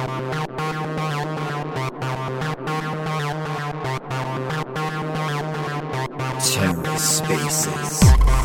TerraSpaces.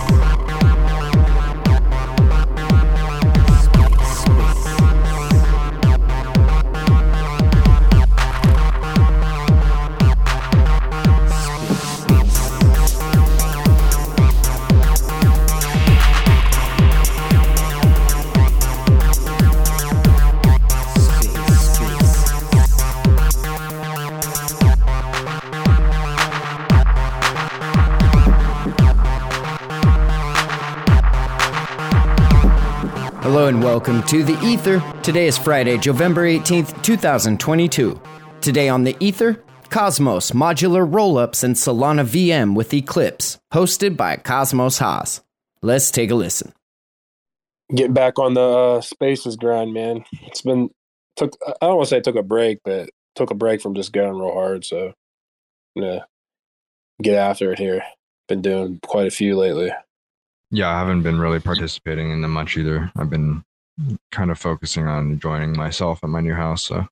Hello and welcome to The Ether. Today is Friday, November 18th, 2022. Today on The Ether, Cosmos, modular rollups, and Solana VM with Eclipse, hosted by Cosmos Haas. Let's take a listen. Getting back on the Spaces grind, man. I don't want to say I took a break, but took a break from just going real hard. So I'm going to get after it here. Been doing quite a few lately. Yeah, I haven't been really participating in them much either. I've been kind of focusing on enjoying myself at my new house. So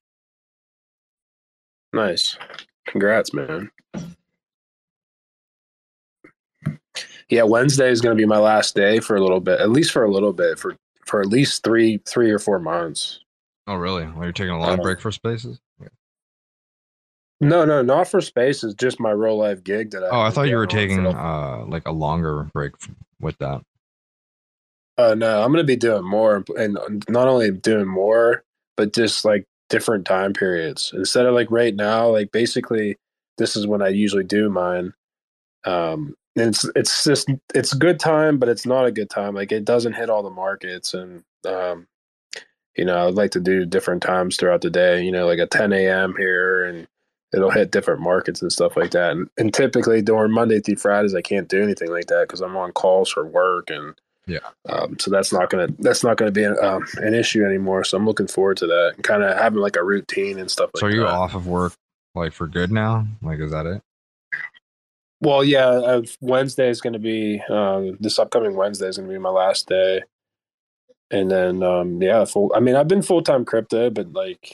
nice. Congrats, man. Yeah, Wednesday is going to be my last day for a little bit, at least for at least three or 4 months. Oh, really? Well, you're taking a long break for Spaces? Yeah. No, not for Spaces, just my real life gig that I thought you were taking like a longer break with that. No, I'm going to be doing more, and not only doing more, but just like different time periods. Instead of like right now, like basically this is when I usually do mine. And it's a good time, but it's not a good time. Like it doesn't hit all the markets, and I'd like to do different times throughout the day. Like at 10 a.m. here, and it'll hit different markets and stuff like that. And typically during Monday through Fridays, I can't do anything like that because I'm on calls for work, and so that's not gonna be an issue anymore. So I'm looking forward to that and kind of having like a routine and stuff like that. So are you off of work like for good now? Like, is that it? Well, yeah. Wednesday is going to be this upcoming Wednesday is going to be my last day, and then I've been full time crypto, but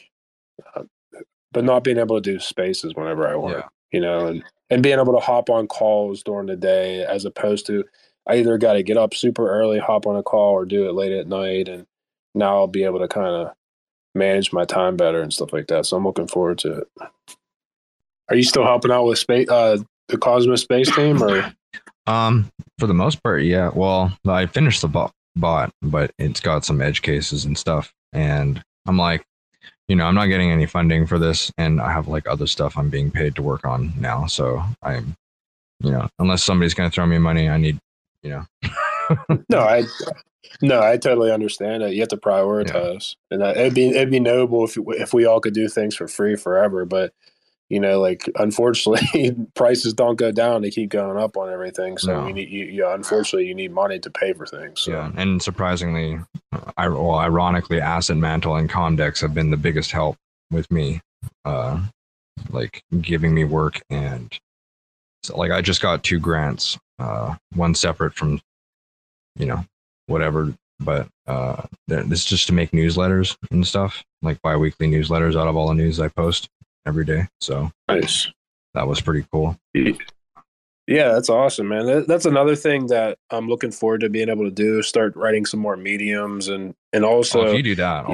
but not being able to do Spaces whenever I want, and being able to hop on calls during the day as opposed to I either got to get up super early, hop on a call, or do it late at night, and now I'll be able to kind of manage my time better and stuff like that. So I'm looking forward to it. Are you still helping out with the Cosmos Space team, or? For the most part, yeah. Well, I finished the bot, but it's got some edge cases and stuff, and I'm like, I'm not getting any funding for this, and I have like other stuff I'm being paid to work on now. So I'm, unless somebody's going to throw me money, I need, No, I totally understand it. You have to prioritize, and it'd be noble if we all could do things for free forever, but. Unfortunately, prices don't go down; they keep going up on everything. So unfortunately, you need money to pay for things. So. Yeah, and surprisingly, ironically, Asset Mantle and Comdex have been the biggest help with me, like giving me work, and so like I just got 2 grants, one separate from, whatever, but this is just to make newsletters and stuff, like bi-weekly newsletters out of all the news I post every day. So nice. That was pretty cool. Yeah, that's awesome, man. That's another thing that I'm looking forward to being able to do. Start writing some more mediums, and also if you do that,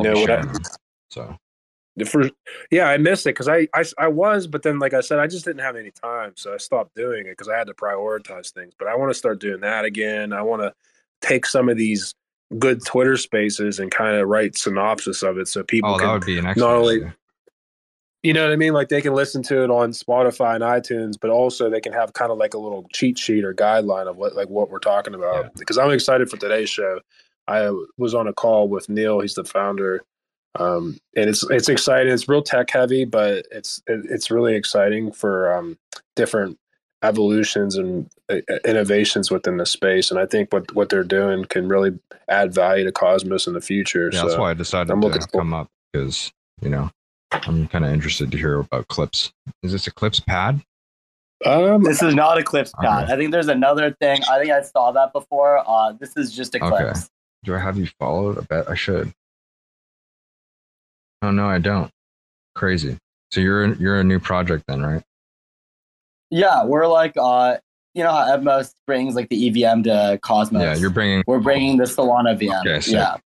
I missed it because I was, but then like I said, I just didn't have any time, so I stopped doing it because I had to prioritize things. But I want to start doing that again. I want to take some of these good Twitter Spaces and kind of write synopsis of it so people that would be an excellent not only. idea. You know what I mean? Like they can listen to it on Spotify and iTunes, but also they can have kind of like a little cheat sheet or guideline of what we're talking about. Yeah. Because I'm excited for today's show. I was on a call with Neil. He's the founder, and it's exciting. It's real tech heavy, but it's really exciting for different evolutions and innovations within the space. And I think what they're doing can really add value to Cosmos in the future. Yeah, so that's why I decided to come up because I'm kind of interested to hear about Clips. Is this Eclipse pad? This is not Eclipse pad. Okay. I think there's another thing. I think I saw that before. This is just Eclipse. Okay. Do I have you followed? I bet I should. Oh no, I don't. Crazy. So you're a new project then, right? Yeah, we're like how Evmos brings like the EVM to Cosmos. Yeah, we're bringing the Solana VM. Okay, sick. Yeah.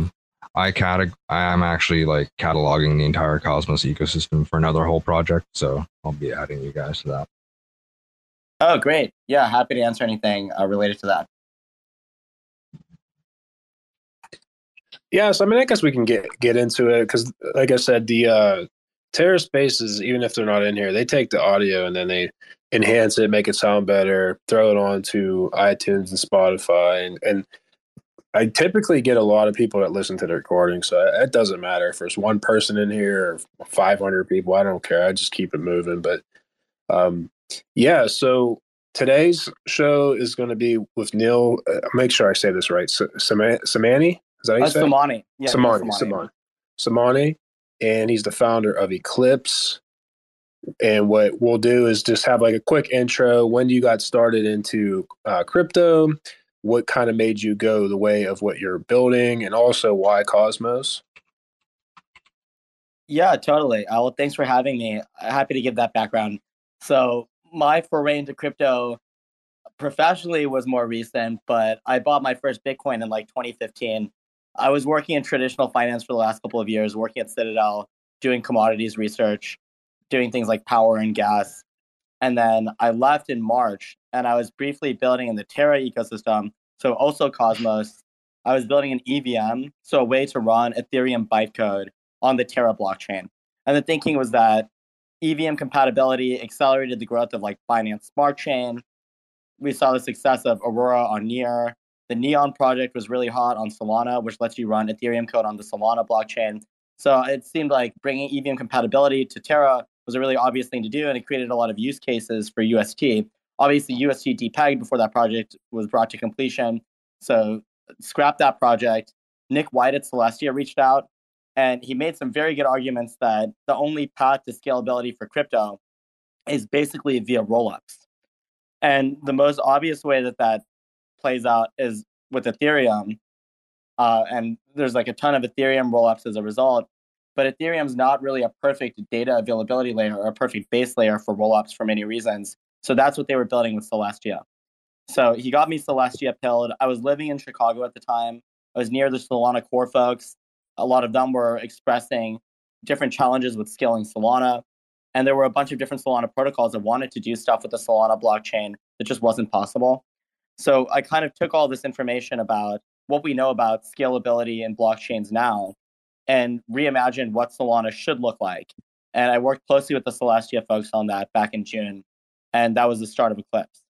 I'm actually like cataloging the entire Cosmos ecosystem for another whole project, so I'll be adding you guys to that. Oh, great. Yeah, happy to answer anything related to that. Yeah, so I mean, I guess we can get into it because, like I said, the Terra Spaces, even if they're not in here, they take the audio and then they enhance it, make it sound better, throw it onto iTunes and Spotify, and I typically get a lot of people that listen to the recording, so it doesn't matter if there's one person in here or 500 people. I don't care. I just keep it moving. But yeah, so today's show is going to be with Neil. Make sure I say this right. Samani? Is that how you say it? Samani. Yeah, Samani. And he's the founder of Eclipse. And what we'll do is just have like a quick intro. When you got started into crypto, what kind of made you go the way of what you're building, and also why Cosmos? Yeah, totally. Well, thanks for having me. Happy to give that background. So my foray into crypto professionally was more recent, but I bought my first Bitcoin in like 2015. I was working in traditional finance for the last couple of years, working at Citadel, doing commodities research, doing things like power and gas. And then I left in March and I was briefly building in the Terra ecosystem. So also Cosmos. I was building an EVM, so a way to run Ethereum bytecode on the Terra blockchain. And the thinking was that EVM compatibility accelerated the growth of like Binance Smart Chain. We saw the success of Aurora on Near. The Neon project was really hot on Solana, which lets you run Ethereum code on the Solana blockchain. So it seemed like bringing EVM compatibility to Terra was a really obvious thing to do, and it created a lot of use cases for UST. Obviously, UST depegged before that project was brought to completion. So scrap that project. Nick White at Celestia reached out, and he made some very good arguments that the only path to scalability for crypto is basically via rollups. And the most obvious way that that plays out is with Ethereum. And there's like a ton of Ethereum rollups as a result. But Ethereum's not really a perfect data availability layer or a perfect base layer for rollups for many reasons. So that's what they were building with Celestia. So he got me Celestia pilled. I was living in Chicago at the time. I was near the Solana core folks. A lot of them were expressing different challenges with scaling Solana. And there were a bunch of different Solana protocols that wanted to do stuff with the Solana blockchain that just wasn't possible. So I kind of took all this information about what we know about scalability in blockchains now and reimagined what Solana should look like. And I worked closely with the Celestia folks on that back in June. And that was the start of Eclipse.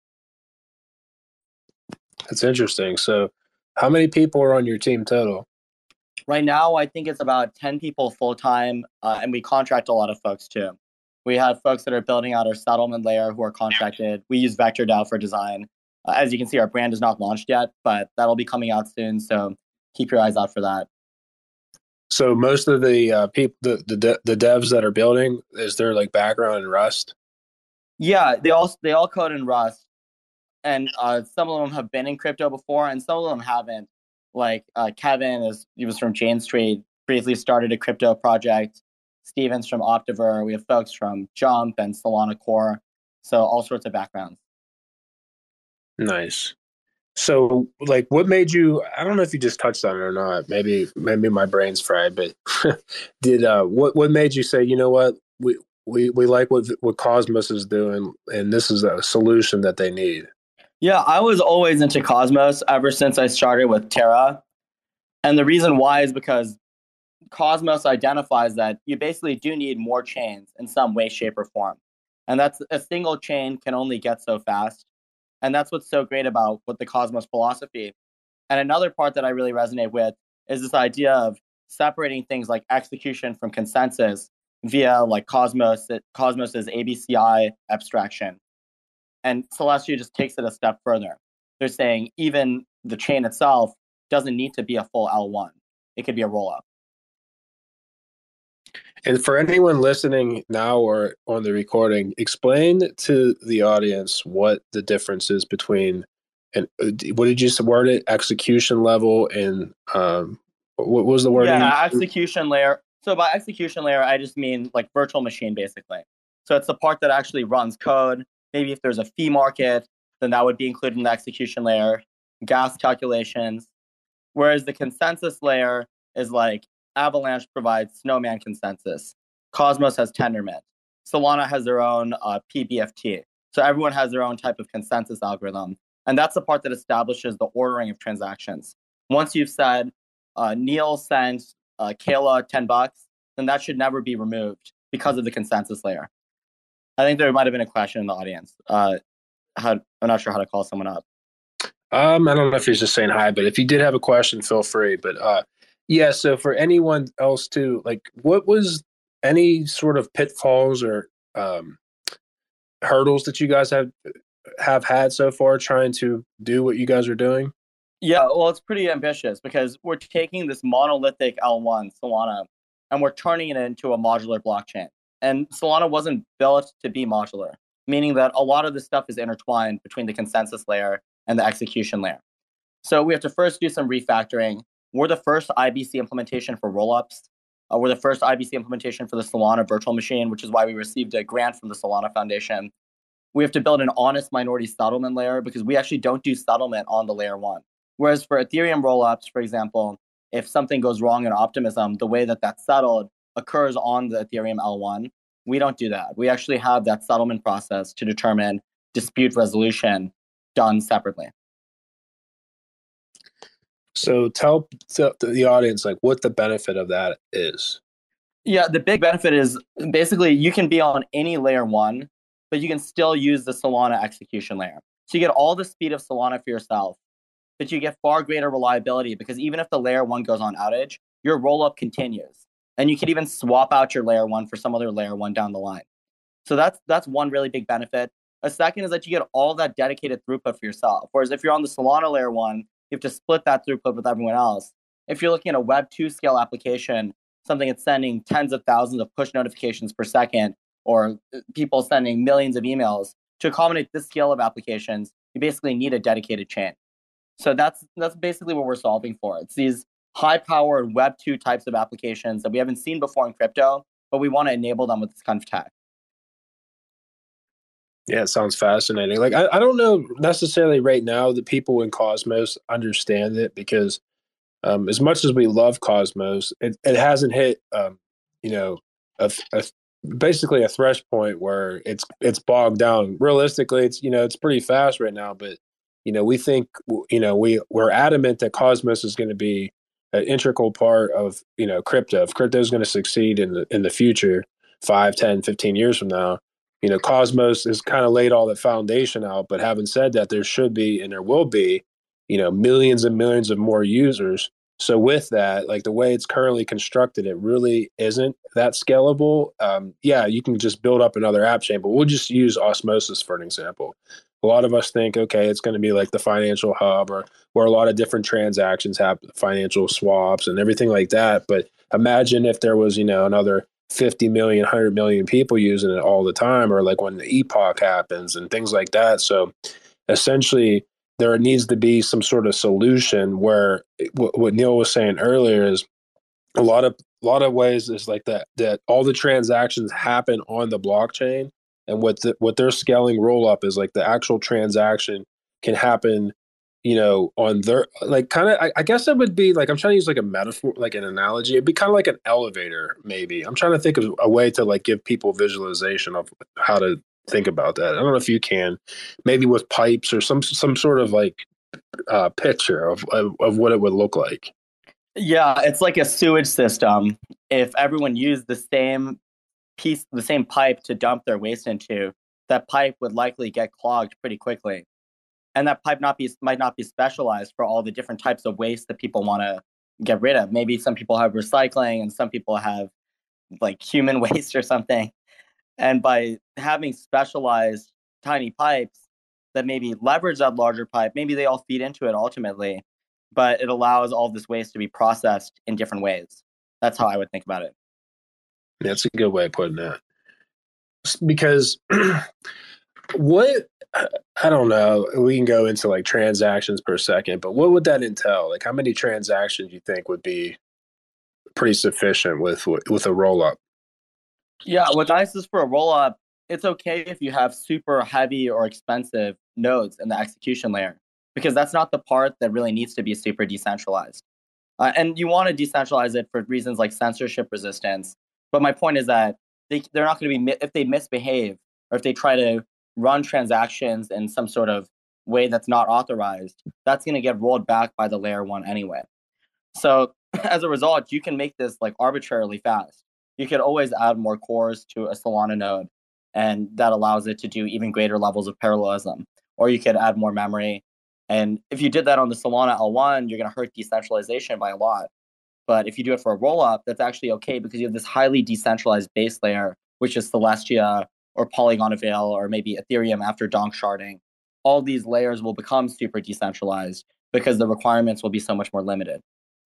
That's interesting. So how many people are on your team total? Right now, I think it's about 10 people full-time, and we contract a lot of folks too. We have folks that are building out our settlement layer who are contracted. We use VectorDAO for design. As you can see, our brand is not launched yet, but that'll be coming out soon. So keep your eyes out for that. So most of the people, the devs that are building, is there like background in Rust? Yeah, they all code in Rust, and some of them have been in crypto before, and some of them haven't. Like Kevin he was from Jane Street, briefly started a crypto project. Steven's from Optiver. We have folks from Jump and Solana Core, so all sorts of backgrounds. Nice. So, like, what made you? I don't know if you just touched on it or not. Maybe my brain's fried. But did what made you say, you know what, we like what Cosmos is doing, and this is a solution that they need? Yeah, I was always into Cosmos ever since I started with Terra, and the reason why is because Cosmos identifies that you basically do need more chains in some way, shape, or form, and that's a single chain can only get so fast. And that's what's so great about what the Cosmos philosophy. And another part that I really resonate with is this idea of separating things like execution from consensus via like Cosmos's ABCI abstraction. And Celestia just takes it a step further. They're saying even the chain itself doesn't need to be a full L1. It could be a rollup. And for anyone listening now or on the recording, explain to the audience what the difference is between, and what did you word it? Execution level and what was the wording? Yeah, execution layer. So by execution layer, I just mean like virtual machine, basically. So it's the part that actually runs code. Maybe if there's a fee market, then that would be included in the execution layer, gas calculations. Whereas the consensus layer is like Avalanche provides Snowman consensus. Cosmos has Tendermint. Solana has their own PBFT. So everyone has their own type of consensus algorithm. And that's the part that establishes the ordering of transactions. Once you've said Neil sent Kayla $10, then that should never be removed because of the consensus layer. I think there might have been a question in the audience. I'm not sure how to call someone up. I don't know if he's just saying hi, but if you did have a question, feel free. But yeah, so for anyone else too, like what was any sort of pitfalls or hurdles that you guys have had so far trying to do what you guys are doing? Yeah, well, it's pretty ambitious because we're taking this monolithic L1 Solana and we're turning it into a modular blockchain. And Solana wasn't built to be modular, meaning that a lot of this stuff is intertwined between the consensus layer and the execution layer. So we have to first do some refactoring. We're the first IBC implementation for rollups. We're the first IBC implementation for the Solana virtual machine, which is why we received a grant from the Solana Foundation. We have to build an honest minority settlement layer because we actually don't do settlement on the layer one. Whereas for Ethereum rollups, for example, if something goes wrong in Optimism, the way that that's settled occurs on the Ethereum L1. We don't do that. We actually have that settlement process to determine dispute resolution done separately. So tell the audience like what the benefit of that is. Yeah, the big benefit is basically you can be on any layer one, but you can still use the Solana execution layer. So you get all the speed of Solana for yourself, but you get far greater reliability because even if the layer one goes on outage, your rollup continues. And you can even swap out your layer one for some other layer one down the line. So that's one really big benefit. A second is that you get all that dedicated throughput for yourself. Whereas if you're on the Solana layer one, you have to split that throughput with everyone else. If you're looking at a Web 2 scale application, something that's sending tens of thousands of push notifications per second, or people sending millions of emails, to accommodate this scale of applications, you basically need a dedicated chain. So that's basically what we're solving for. It's these high-powered Web 2 types of applications that we haven't seen before in crypto, but we want to enable them with this kind of tech. Yeah, it sounds fascinating. Like I don't know necessarily right now that people in Cosmos understand it because as much as we love Cosmos, it hasn't hit you know a basically a thresh point where it's bogged down. Realistically, it's pretty fast right now, but we think we're adamant that Cosmos is going to be an integral part of crypto. If crypto is going to succeed in the future, 5, 10, 15 years from now, Cosmos has kind of laid all the foundation out. But having said that, there should be and there will be millions and millions of more users. So with that, like the way it's currently constructed, it really isn't that scalable. Yeah, you can just build up another app chain, but we'll just use Osmosis for an example. A lot of us think, okay, it's going to be like the financial hub or where a lot of different transactions happen, financial swaps and everything like that. But imagine if there was, another 50 million, 100 million people using it all the time, or like when the epoch happens and things like that. So essentially, there needs to be some sort of solution where what Neil was saying earlier is a lot of ways is like that all the transactions happen on the blockchain, and what their scaling roll up is like the actual transaction can happen on their like kind of I guess it would be like, I'm trying to use like a metaphor, like an analogy. It'd be kind of like an elevator maybe. I'm trying to think of a way to like give people visualization of how to think about that. I don't know if you can, maybe with pipes or some sort of like picture of what it would look like. Yeah, it's like a sewage system. If everyone used the same pipe to dump their waste into, that pipe would likely get clogged pretty quickly. And that pipe might not be specialized for all the different types of waste that people want to get rid of. Maybe some people have recycling and some people have like human waste or something. And by having specialized tiny pipes that maybe leverage that larger pipe, maybe they all feed into it ultimately, but it allows all of this waste to be processed in different ways. That's how I would think about it. That's a good way of putting that. Because I don't know, we can go into like transactions per second, but what would that entail? Like how many transactions you think would be pretty sufficient with a roll up. Yeah, what's nice is for a roll up, it's okay if you have super heavy or expensive nodes in the execution layer, because that's not the part that really needs to be super decentralized. And you want to decentralize it for reasons like censorship resistance. But my point is that they're not going to be, if they misbehave or if they try to run transactions in some sort of way that's not authorized, that's going to get rolled back by the layer one anyway. So as a result, you can make this like arbitrarily fast. You could always add more cores to a Solana node, and that allows it to do even greater levels of parallelism. Or you could add more memory. And if you did that on the Solana L1, you're going to hurt decentralization by a lot. But if you do it for a rollup, that's actually okay because you have this highly decentralized base layer, which is Celestia or Polygon Avail or maybe Ethereum after donk sharding. All these layers will become super decentralized because the requirements will be so much more limited.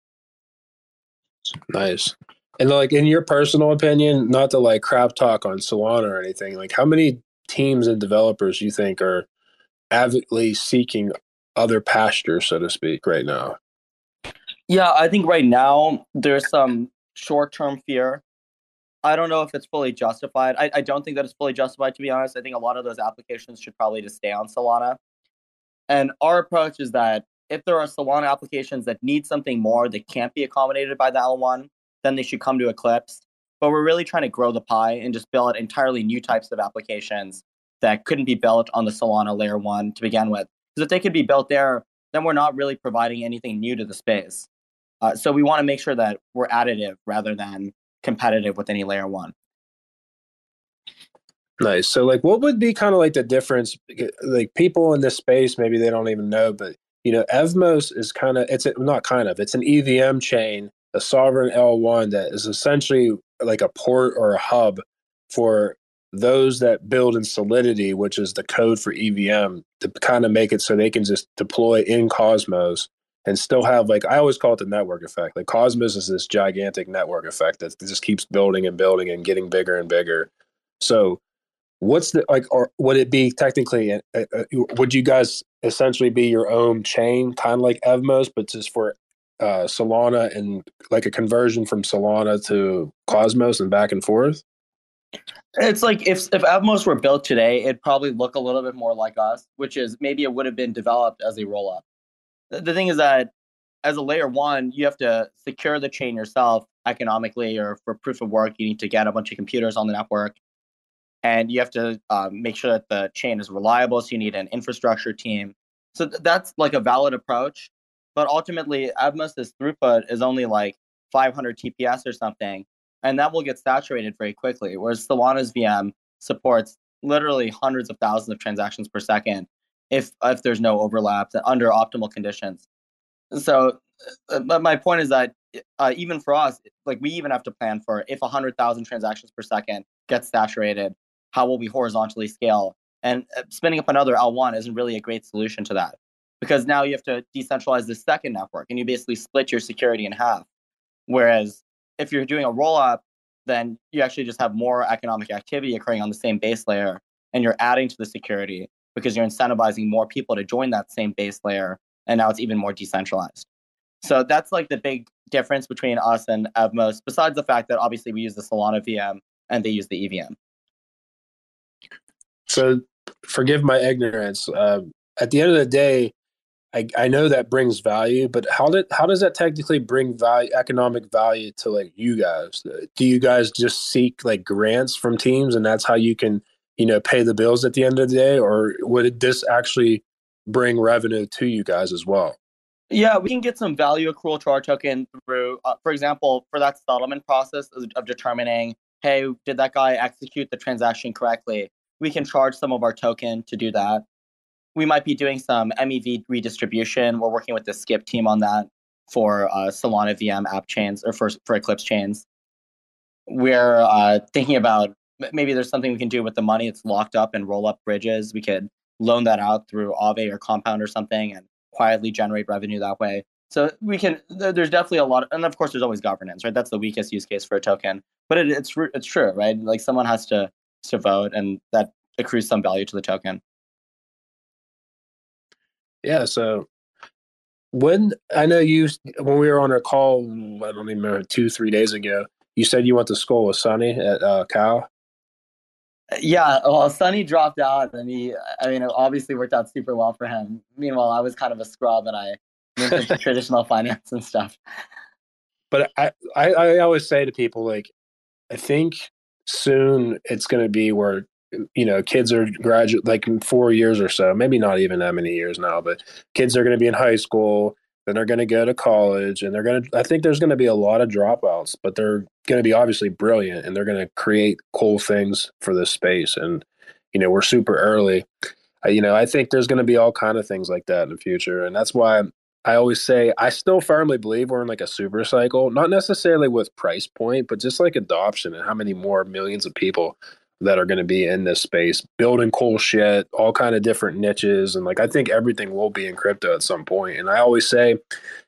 Nice. And like in your personal opinion, not to like crap talk on Solana or anything, like how many teams and developers you think are avidly seeking other pastures, so to speak, right now? Yeah, I think right now there's some short-term fear. I don't know if it's fully justified. I don't think that it's fully justified, to be honest. I think a lot of those applications should probably just stay on Solana. And our approach is that if there are Solana applications that need something more that can't be accommodated by the L1, then they should come to Eclipse. But we're really trying to grow the pie and just build entirely new types of applications that couldn't be built on the Solana layer one to begin with. Because if they could be built there, then we're not really providing anything new to the space. So we want to make sure that we're additive rather than competitive with any layer one. Nice. So like what would be kind of like the difference? Like people in this space, maybe they don't even know, but you know, Evmos is it's an EVM chain, a sovereign L1 that is essentially like a port or a hub for those that build in Solidity, which is the code for EVM, to kind of make it so they can just deploy in Cosmos and still have, like, I always call it the network effect. Like Cosmos is this gigantic network effect that just keeps building and building and getting bigger and bigger. So what's the, like, or would it be technically, would you guys essentially be your own chain, kind of like Evmos, but just for Solana and like a conversion from Solana to Cosmos and back and forth? It's like if Evmos were built today, it'd probably look a little bit more like us, which is maybe it would have been developed as a rollup. The thing is that as a layer one, you have to secure the chain yourself economically, or for proof of work, you need to get a bunch of computers on the network. And you have to make sure that the chain is reliable. So you need an infrastructure team. So that's like a valid approach. But ultimately, Evmos' throughput is only like 500 TPS or something. And that will get saturated very quickly. Whereas Solana's VM supports literally hundreds of thousands of transactions per second if there's no overlaps under optimal conditions. So but my point is that even for us, like we even have to plan for if 100,000 transactions per second gets saturated, how will we horizontally scale? And spinning up another L1 isn't really a great solution to that, because now you have to decentralize the second network and you basically split your security in half. Whereas if you're doing a rollup, then you actually just have more economic activity occurring on the same base layer, and you're adding to the security because you're incentivizing more people to join that same base layer, and now it's even more decentralized. So that's like the big difference between us and Evmos, besides the fact that obviously we use the Solana VM and they use the EVM. So forgive my ignorance. At the end of the day, I know that brings value, but how does that technically bring value, economic value to like you guys? Do you guys just seek like grants from teams and that's how you can, pay the bills at the end of the day? Or would this actually bring revenue to you guys as well? Yeah, we can get some value accrual to our token through, for example, for that settlement process of determining, hey, did that guy execute the transaction correctly? We can charge some of our token to do that. We might be doing some MEV redistribution. We're working with the Skip team on that for Solana VM app chains, or for Eclipse chains. We're thinking about maybe there's something we can do with the money that's locked up in roll-up bridges. We could loan that out through Aave or Compound or something and quietly generate revenue that way. So we can. There's definitely a lot, and of course, there's always governance, right? That's the weakest use case for a token, but it's true, right? Like someone has to vote, and that accrues some value to the token. Yeah. So When I know you, when we were on a call, I don't even remember 2, 3 days ago, you said you went to school with Sonny at Cal. Yeah, well, Sonny dropped out, and I mean, it obviously worked out super well for him. Meanwhile, I was kind of a scrub, and I moved into traditional finance and stuff. But I always say to people, like, I think soon it's going to be where, kids are graduate, like in 4 years or so, maybe not even that many years now, but kids are going to be in high school, then they're going to go to college, and I think there's going to be a lot of dropouts, but they're going to be obviously brilliant, and they're going to create cool things for this space. And, we're super early. I think there's going to be all kind of things like that in the future. And that's why I always say I still firmly believe we're in like a super cycle, not necessarily with price point, but just like adoption and how many more millions of people that are going to be in this space, building cool shit, all kind of different niches. And like, I think everything will be in crypto at some point. And I always say,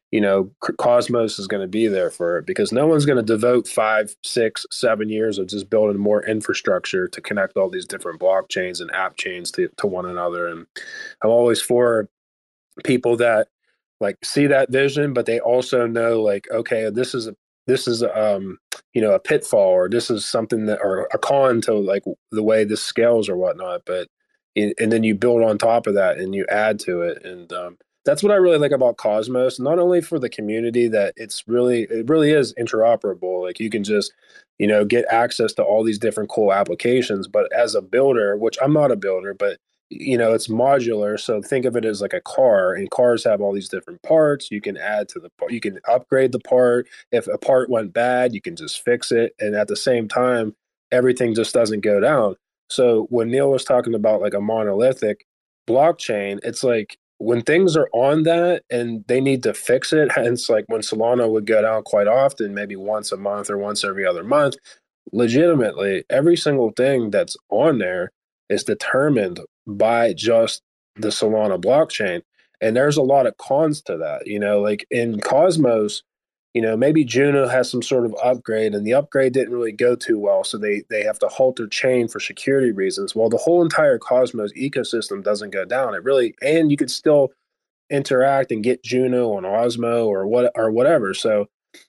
Cosmos is going to be there for it because no one's going to devote 5, 6, 7 years of just building more infrastructure to connect all these different blockchains and app chains to one another. And I'm always for people that like see that vision, but they also know like, okay, this is a pitfall, or this is something that, or a con to like the way this scales or whatnot. But and then you build on top of that and you add to it. And that's what I really like about Cosmos, not only for the community that it really is interoperable. Like you can just, get access to all these different cool applications. But as a builder, which I'm not a builder, but it's modular. So think of it as like a car, and cars have all these different parts. You can add to the part, you can upgrade the part. If a part went bad, you can just fix it. And at the same time, everything just doesn't go down. So when Neil was talking about like a monolithic blockchain, it's like when things are on that and they need to fix it, hence like when Solana would go down quite often, maybe once a month or once every other month, legitimately every single thing that's on there is determined by just the Solana blockchain. And there's a lot of cons to that. Like in Cosmos, maybe Juno has some sort of upgrade and the upgrade didn't really go too well. So they have to halt their chain for security reasons. Well, the whole entire Cosmos ecosystem doesn't go down. And you could still interact and get Juno on Osmo or whatever. So,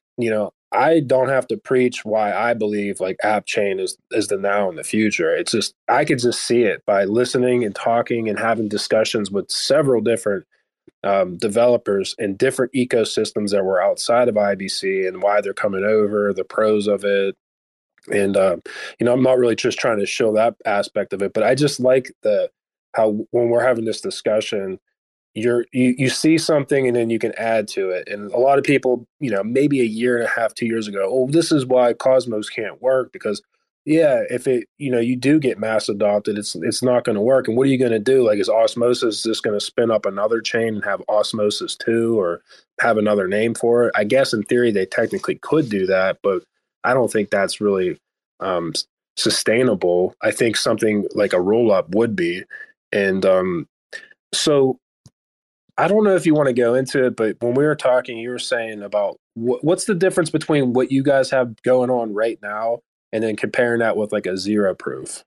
I don't have to preach why I believe like app chain is the now and the future. It's just I could just see it by listening and talking and having discussions with several different developers in different ecosystems that were outside of IBC and why they're coming over, the pros of it. And I'm not really just trying to show that aspect of it, but I just like the how when we're having this discussion, you see something and then you can add to it. And a lot of people, maybe a year and a half, 2 years ago, oh, this is why Cosmos can't work because yeah, if it, you do get mass adopted, it's not going to work. And what are you going to do? Like, is Osmosis just going to spin up another chain and have Osmosis 2 or have another name for it? I guess in theory they technically could do that, but I don't think that's really um, sustainable. I think something like a roll up would be. And so I don't know if you want to go into it, but when we were talking, you were saying about what's the difference between what you guys have going on right now and then comparing that with like a zero proof.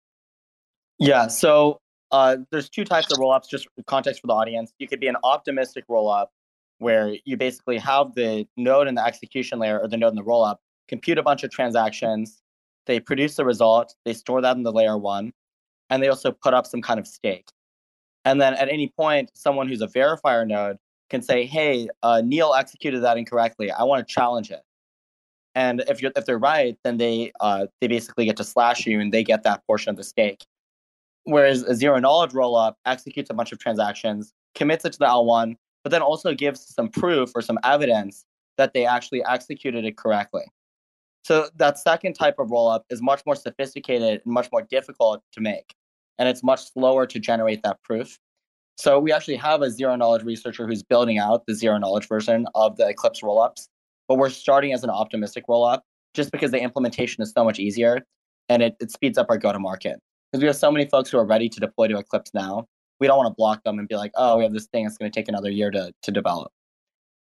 Yeah, so there's two types of rollups, just for context for the audience. You could be an optimistic rollup where you basically have the node in the execution layer or the node in the rollup compute a bunch of transactions. They produce the result. They store that in the layer one, and they also put up some kind of stake. And then at any point, someone who's a verifier node can say, "Hey, Neil executed that incorrectly. I want to challenge it." And if they're right, then they basically get to slash you, and they get that portion of the stake. Whereas a zero knowledge rollup executes a bunch of transactions, commits it to the L1, but then also gives some proof or some evidence that they actually executed it correctly. So that second type of rollup is much more sophisticated and much more difficult to make, and it's much slower to generate that proof. So we actually have a zero knowledge researcher who's building out the zero knowledge version of the Eclipse rollups, but we're starting as an optimistic rollup just because the implementation is so much easier and it speeds up our go-to-market. Because we have so many folks who are ready to deploy to Eclipse now, we don't want to block them and be like, oh, we have this thing that's going to take another year to develop.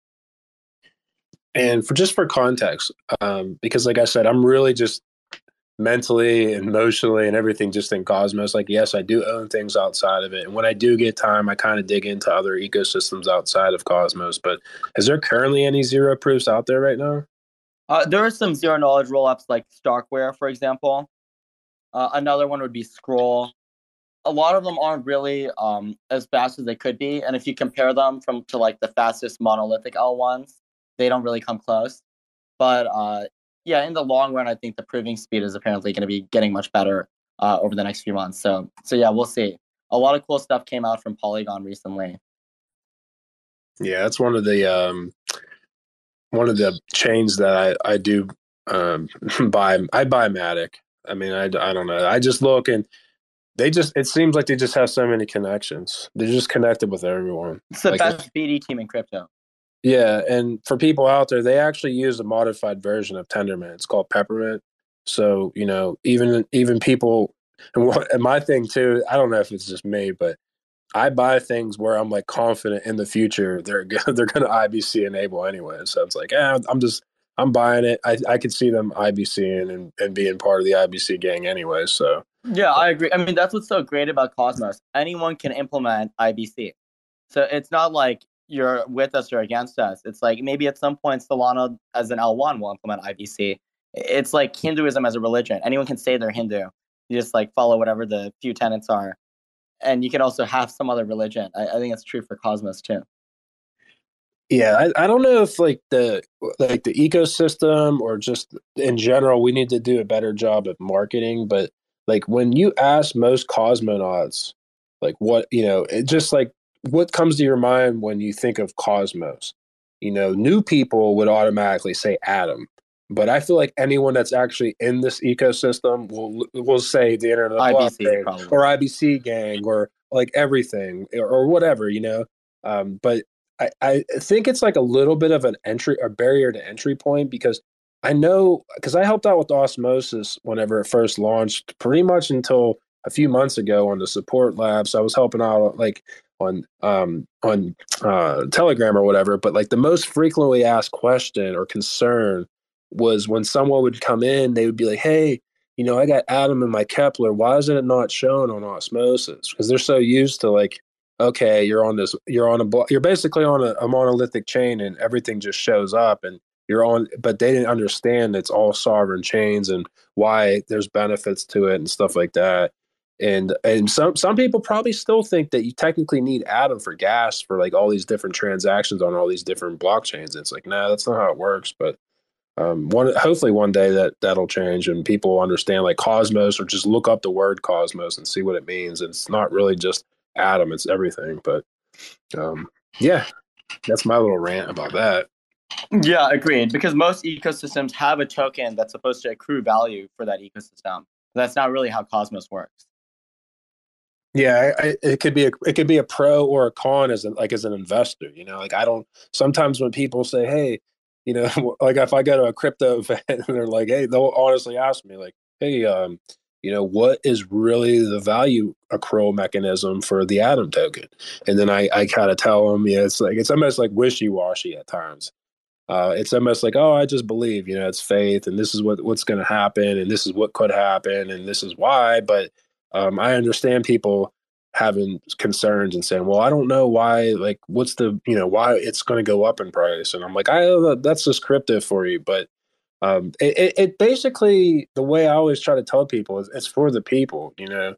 And for context, because like I said, I'm really just mentally and emotionally and everything just in Cosmos. Like, yes, I do own things outside of it. And when I do get time, I kind of dig into other ecosystems outside of Cosmos. But is there currently any zero proofs out there right now? There are some zero knowledge rollups like Starkware, for example. Another one would be Scroll. A lot of them aren't really as fast as they could be, and if you compare them to like the fastest monolithic L1s, they don't really come close. But yeah, in the long run, I think the proving speed is apparently going to be getting much better over the next few months. So yeah, we'll see. A lot of cool stuff came out from Polygon recently. Yeah, that's one of the chains that I do buy. I buy Matic. I mean, I don't know. I just look and it seems like they just have so many connections. They're just connected with everyone. It's the like, best BD team in crypto. Yeah, and for people out there, they actually use a modified version of Tendermint. It's called Peppermint. So, even people, and my thing too, I don't know if it's just me, but I buy things where I'm like confident in the future they're going to IBC enable anyway. So it's like, I'm buying it. I could see them IBCing and being part of the IBC gang anyway. So yeah, I agree. I mean, that's what's so great about Cosmos. Anyone can implement IBC. So it's not like you're with us or against us. It's like maybe at some point Solana as an L1 will implement IBC. It's like Hinduism as a religion. Anyone can say they're Hindu. You just like follow whatever the few tenets are. And you can also have some other religion. I think it's true for Cosmos too. Yeah, I don't know if like the ecosystem or just in general, we need to do a better job of marketing. But like when you ask most cosmonauts, like what, it just like what comes to your mind when you think of Cosmos? New people would automatically say Atom. But I feel like anyone that's actually in this ecosystem will say the Internet of IBC or IBC gang or like everything or whatever, but I think it's like a little bit of a barrier to entry point because I know because I helped out with Osmosis whenever it first launched, pretty much until a few months ago on the support lab. So I was helping out like on Telegram or whatever. But like the most frequently asked question or concern was when someone would come in, they would be like, "Hey, I got Atom in my Kepler. Why isn't it not shown on Osmosis?" Because they're so used to like, okay, you're basically on a monolithic chain and everything just shows up and but they didn't understand it's all sovereign chains and why there's benefits to it and stuff like that. And some people probably still think that you technically need Atom for gas for like all these different transactions on all these different blockchains. It's like, no, that's not how it works. But hopefully one day that'll change and people will understand like Cosmos or just look up the word Cosmos and see what it means. It's not really just Atom, it's everything. But yeah, that's my little rant about that. Yeah, agreed. Because most ecosystems have a token that's supposed to accrue value for that ecosystem. That's not really how Cosmos works. Yeah, it could be a pro or a con as an investor. Like I don't. Sometimes when people say, "Hey," like if I go to a crypto event and they're like, "Hey," they'll honestly ask me like, "Hey, what is really the value accrual mechanism for the Atom token?" And then I kind of tell them, it's almost like wishy washy at times. It's almost like, oh, I just believe, it's faith, and this is what's going to happen, and this is what could happen, and this is why. But I understand people having concerns and saying, well, I don't know why, like, what's the, why it's going to go up in price. And I'm like, that's just crypto for you. But it basically, the way I always try to tell people is it's for the people,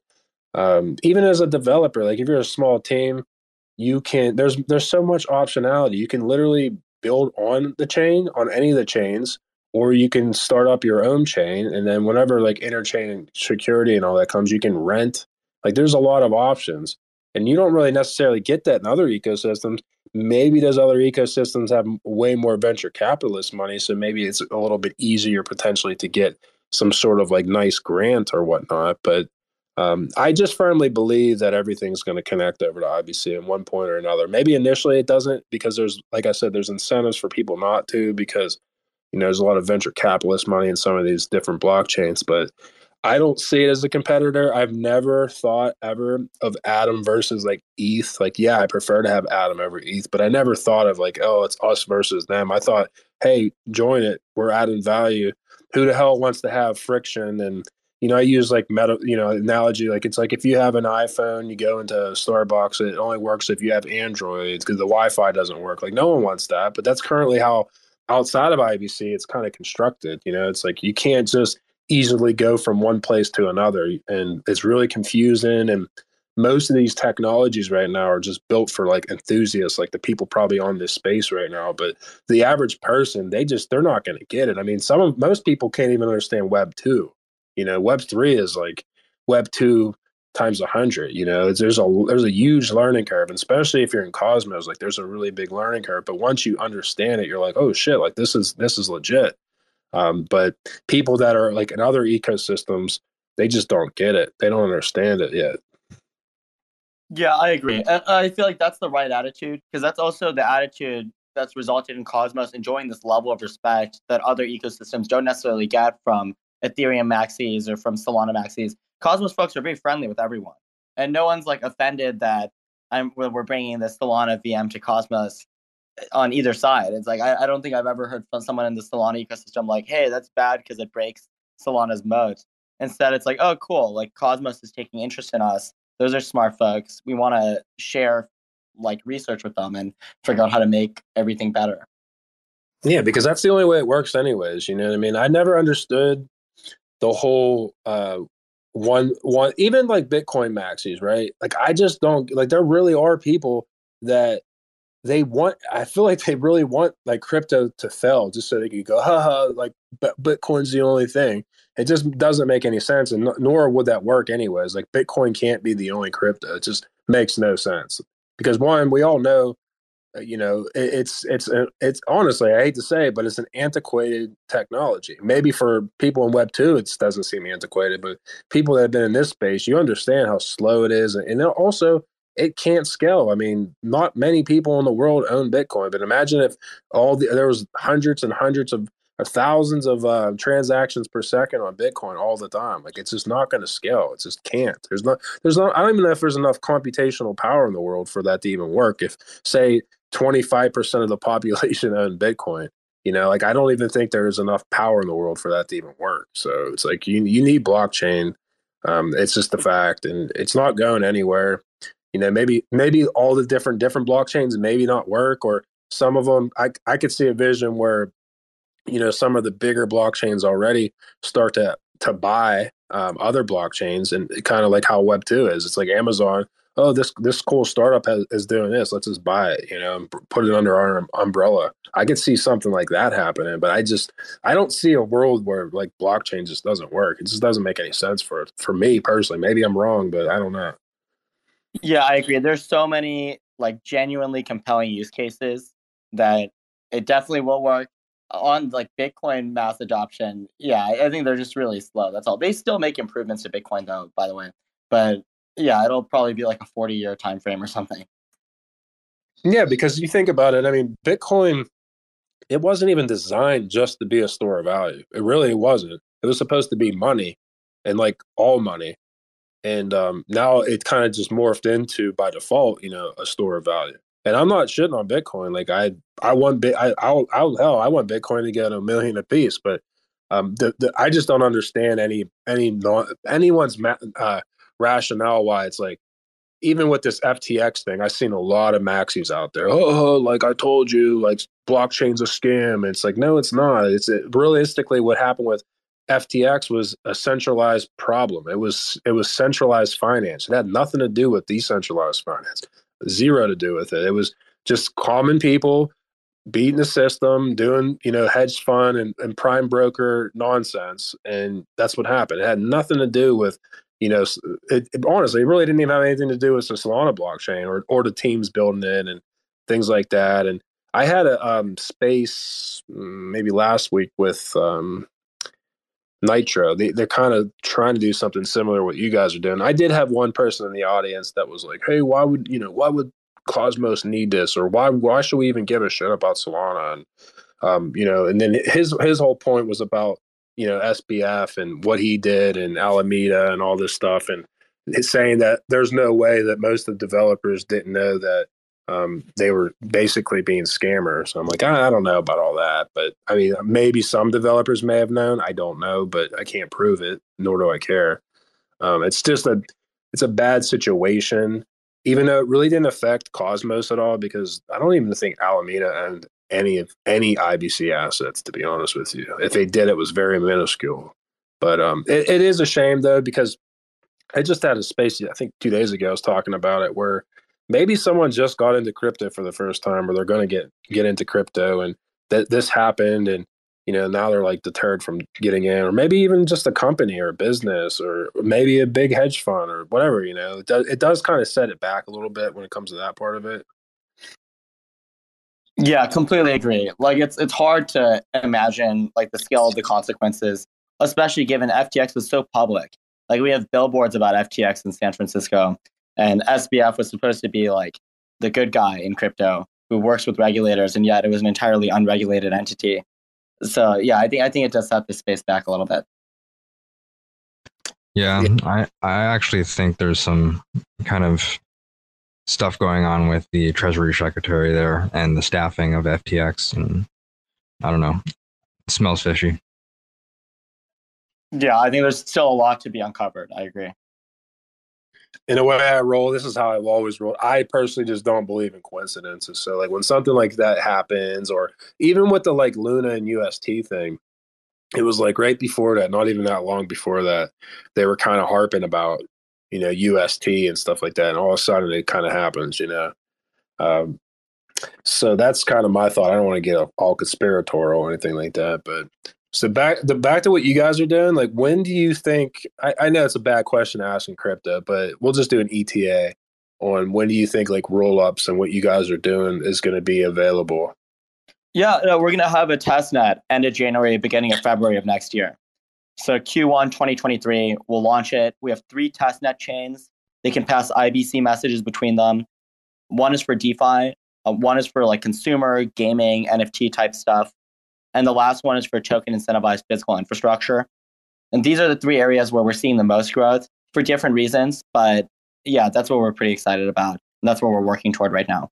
even as a developer, like if you're a small team, there's so much optionality. You can literally build on the chain, on any of the chains, or you can start up your own chain. And then whenever like interchain security and all that comes, you can rent. Like there's a lot of options. And you don't really necessarily get that in other ecosystems. Maybe those other ecosystems have way more venture capitalist money. So maybe it's a little bit easier potentially to get some sort of like nice grant or whatnot. But I just firmly believe that everything's going to connect over to IBC at one point or another. Maybe initially it doesn't because like I said, there's incentives for people not to because, there's a lot of venture capitalist money in some of these different blockchains, but I don't see it as a competitor. I've never thought ever of Atom versus like ETH. Like, yeah, I prefer to have Atom over ETH, but I never thought of like, oh, it's us versus them. I thought, hey, join it. We're adding value. who the hell wants to have friction? And I use like analogy, like it's like if you have an iPhone, you go into Starbucks, it only works if you have Androids because the Wi-Fi doesn't work. Like no one wants that, but that's currently how outside of IBC it's kind of constructed. It's like you can't just easily go from one place to another, and it's really confusing. And most of these technologies right now are just built for like enthusiasts, like the people probably on this space right now. But the average person, they're not going to get it. I mean, most people can't even understand Web 2. Web 3 is like Web 2 times 100. There's a huge learning curve, and especially if you're in Cosmos, like there's a really big learning curve. But once you understand it, you're like, oh shit, like this is legit. But people that are like in other ecosystems, they just don't get it. They don't understand it yet. Yeah, I agree. And I feel like that's the right attitude, because that's also the attitude that's resulted in Cosmos enjoying this level of respect that other ecosystems don't necessarily get from Ethereum maxis or from Solana maxis. Cosmos folks are very friendly with everyone, and no one's like offended that we're bringing the Solana VM to Cosmos on either side. It's like I don't think I've ever heard from someone in the Solana ecosystem like, hey, that's bad because it breaks Solana's moat. Instead, it's like, oh, cool, like Cosmos is taking interest in us. Those are smart folks. We want to share like research with them and figure out how to make everything better. Yeah, because that's the only way it works anyways. You know what I mean? I never understood the whole one even like Bitcoin maxis, right? Like I just don't like, there really are people that I feel like they really want like crypto to fail just so they can go, haha, like Bitcoin's the only thing. It just doesn't make any sense, and nor would that work anyways. Like Bitcoin can't be the only crypto. It just makes no sense because one, we all know, it's honestly, I hate to say it, but it's an antiquated technology. Maybe for people in Web 2, it doesn't seem antiquated, but people that have been in this space, you understand how slow it is, and also it can't scale. I mean, not many people in the world own Bitcoin, but imagine if there was hundreds and hundreds of thousands of transactions per second on Bitcoin all the time. Like it's just not going to scale. It just can't. There's not. I don't even know if there's enough computational power in the world for that to even work. If say 25% of the population own Bitcoin, like I don't even think there's enough power in the world for that to even work. So it's like you need blockchain. It's just a fact, and it's not going anywhere. Maybe all the different blockchains maybe not work, or some of them. I could see a vision where some of the bigger blockchains already start to buy other blockchains, and kind of like how Web 2 is. It's like Amazon. Oh, this cool startup is doing this. Let's just buy it, and put it under our umbrella. I could see something like that happening, but I don't see a world where like blockchain just doesn't work. It just doesn't make any sense for me personally. Maybe I'm wrong, but I don't know. Yeah, I agree. There's so many like genuinely compelling use cases that it definitely will work. On like Bitcoin mass adoption, yeah, I think they're just really slow. That's all. They still make improvements to Bitcoin though, by the way. But yeah, it'll probably be like a 40-year time frame or something. Yeah, because you think about it, I mean, Bitcoin, it wasn't even designed just to be a store of value. It really wasn't. It was supposed to be money, and like all money. And now it kind of just morphed into, by default, a store of value. And I'm not shitting on Bitcoin. Like I want Bitcoin to get a million apiece, but I just don't understand anyone's rationale why it's like, even with this FTX thing, I've seen a lot of maxis out there. Oh, like I told you, like blockchain's a scam. And it's like, no, it's not. Realistically what happened with FTX was a centralized problem. It was centralized finance. It had nothing to do with decentralized finance. Zero to do with it. It was just common people beating the system, doing, hedge fund and prime broker nonsense. And that's what happened. It had nothing to do with, honestly, it really didn't even have anything to do with the Solana blockchain or the teams building it and things like that. And I had a space maybe last week with Nitro. They're kind of trying to do something similar to what you guys are doing. I did have one person in the audience that was like, hey, why would Cosmos need this, or why should we even give a shit about Solana? And and then his whole point was about SBF and what he did and Alameda and all this stuff, and he's saying that there's no way that most of the developers didn't know that they were basically being scammers. So I'm like, I don't know about all that, but I mean, maybe some developers may have known. I don't know, but I can't prove it, nor do I care. It's just it's a bad situation, even though it really didn't affect Cosmos at all, because I don't even think Alameda owned any IBC assets, to be honest with you. If they did, it was very minuscule. But it is a shame though, because I just had a space, I think 2 days ago, I was talking about it, where maybe someone just got into crypto for the first time, or they're going to get into crypto, and that this happened, and now they're like deterred from getting in, or maybe even just a company or a business, or maybe a big hedge fund or whatever. It does kind of set it back a little bit when it comes to that part of it. Yeah, completely agree. Like it's hard to imagine like the scale of the consequences, especially given FTX was so public. Like we have billboards about FTX in San Francisco, and SBF was supposed to be like the good guy in crypto who works with regulators, and yet it was an entirely unregulated entity. So yeah, I think it does set the space back a little bit. Yeah, I actually think there's some kind of stuff going on with the Treasury Secretary there and the staffing of FTX, and I don't know, it smells fishy. Yeah, I think there's still a lot to be uncovered. I agree. In a way I roll, this is how I've always rolled. I personally just don't believe in coincidences. So like when something like that happens, or even with the like Luna and UST thing, it was like right before that, not even that long before that, they were kind of harping about, UST and stuff like that. And all of a sudden it kind of happens, So that's kind of my thought. I don't want to get all conspiratorial or anything like that, but so back to what you guys are doing. Like, when do you think? I know it's a bad question to ask in crypto, but we'll just do an ETA on when do you think like roll ups and what you guys are doing is going to be available. Yeah, no, we're going to have a test net end of January, beginning of February of next year. So Q1 2023, we'll launch it. We have 3 testnet chains. They can pass IBC messages between them. One is for DeFi. One is for like consumer, gaming, NFT type stuff. And the last one is for token incentivized physical infrastructure. And these are the 3 areas where we're seeing the most growth for different reasons. But yeah, that's what we're pretty excited about. And that's what we're working toward right now.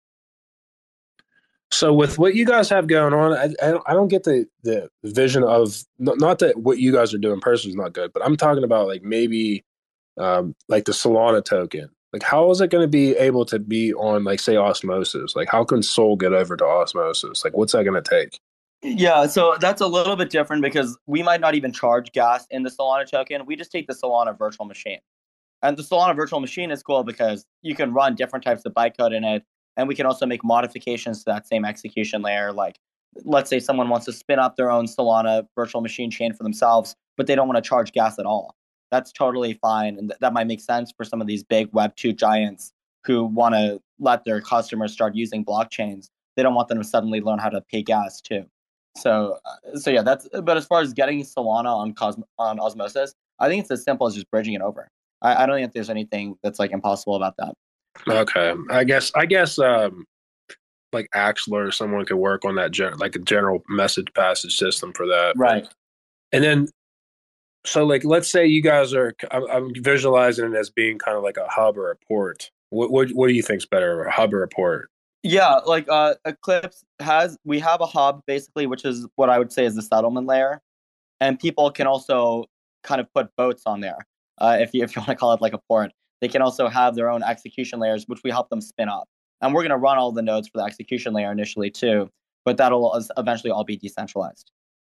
So with what you guys have going on, I don't get the vision of, not that what you guys are doing personally is not good, but I'm talking about like maybe like the Solana token. Like, how is it going to be able to be on, like, say, Osmosis? Like, how can Sol get over to Osmosis? Like, what's that going to take? Yeah, so that's a little bit different because we might not even charge gas in the Solana token. We just take the Solana virtual machine. And the Solana virtual machine is cool because you can run different types of bytecode in it. And we can also make modifications to that same execution layer. Like, let's say someone wants to spin up their own Solana virtual machine chain for themselves, but they don't want to charge gas at all. That's totally fine. And that might make sense for some of these big Web2 giants who want to let their customers start using blockchains. They don't want them to suddenly learn how to pay gas too. So yeah, but as far as getting Solana on Osmosis, I think it's as simple as just bridging it over. I don't think there's anything that's like impossible about that. Okay. I guess like Axler or someone could work on that like a general message passage system for that. Right. And then, so like, let's say you guys are, I'm visualizing it as being kind of like a hub or a port. What do you think's better, a hub or a port? Yeah, like Eclipse we have a hub basically, which is what I would say is the settlement layer. And people can also kind of put boats on there. If you want to call it like a port. They can also have their own execution layers, which we help them spin up. And we're going to run all the nodes for the execution layer initially too, but that'll eventually all be decentralized.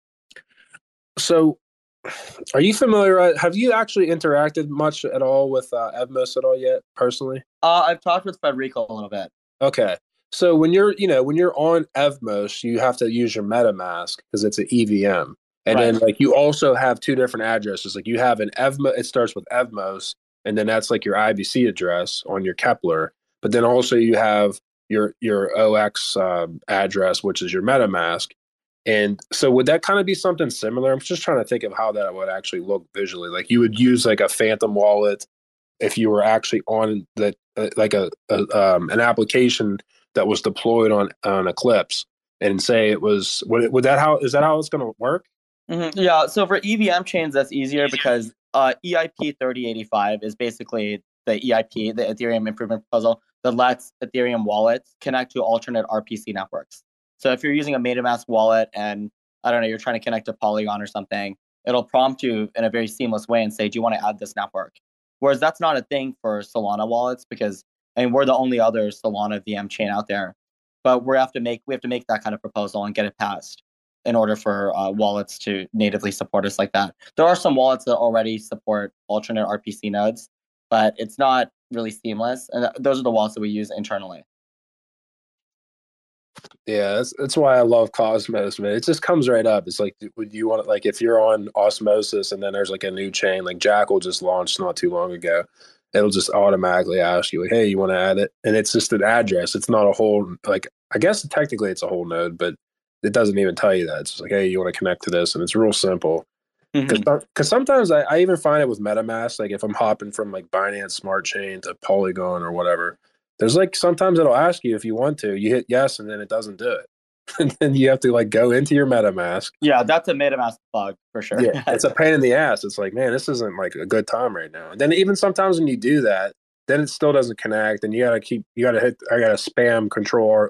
So are you familiar? Have you actually interacted much at all with Evmos at all yet, personally? I've talked with Federico a little bit. Okay. So when you're on Evmos, you have to use your MetaMask because it's an EVM. And then like you also have 2 different addresses. Like you have an Evmos, it starts with Evmos, and then that's like your IBC address on your Kepler. But then also you have your OX address, which is your MetaMask. And so would that kind of be something similar? I'm just trying to think of how that would actually look visually. Like you would use like a Phantom wallet if you were actually on that, like an application that was deployed on Eclipse, and say it was, is that how it's going to work? Mm-hmm. Yeah. So for EVM chains, that's easier because EIP 3085 is basically the EIP, the Ethereum Improvement Proposal, that lets Ethereum wallets connect to alternate RPC networks. So if you're using a MetaMask wallet and I don't know, you're trying to connect to Polygon or something, it'll prompt you in a very seamless way and say, do you want to add this network? Whereas that's not a thing for Solana wallets because we're the only other Solana VM chain out there. But we have to make that kind of proposal and get it passed in order for wallets to natively support us like that. There are some wallets that already support alternate RPC nodes, but it's not really seamless. And those are the wallets that we use internally. Yeah, that's why I love Cosmos, man. It just comes right up. It's like, would you want it, like if you're on Osmosis and then there's like a new chain, like Jackal just launched not too long ago, it'll just automatically ask you like, hey, you want to add it? And it's just an address. It's not a whole, like, I guess technically it's a whole node, but it doesn't even tell you that. It's just like, hey, you want to connect to this? And it's real simple. Because sometimes I even find it with MetaMask, like if I'm hopping from like Binance Smart Chain to Polygon or whatever, there's like sometimes it'll ask you if you want to. You hit yes, and then it doesn't do it. And then you have to like go into your MetaMask. Yeah, that's a MetaMask bug for sure. Yeah, it's a pain in the ass. It's like, man, this isn't like a good time right now. And then even sometimes when you do that, then it still doesn't connect, and you gotta hit. I gotta spam control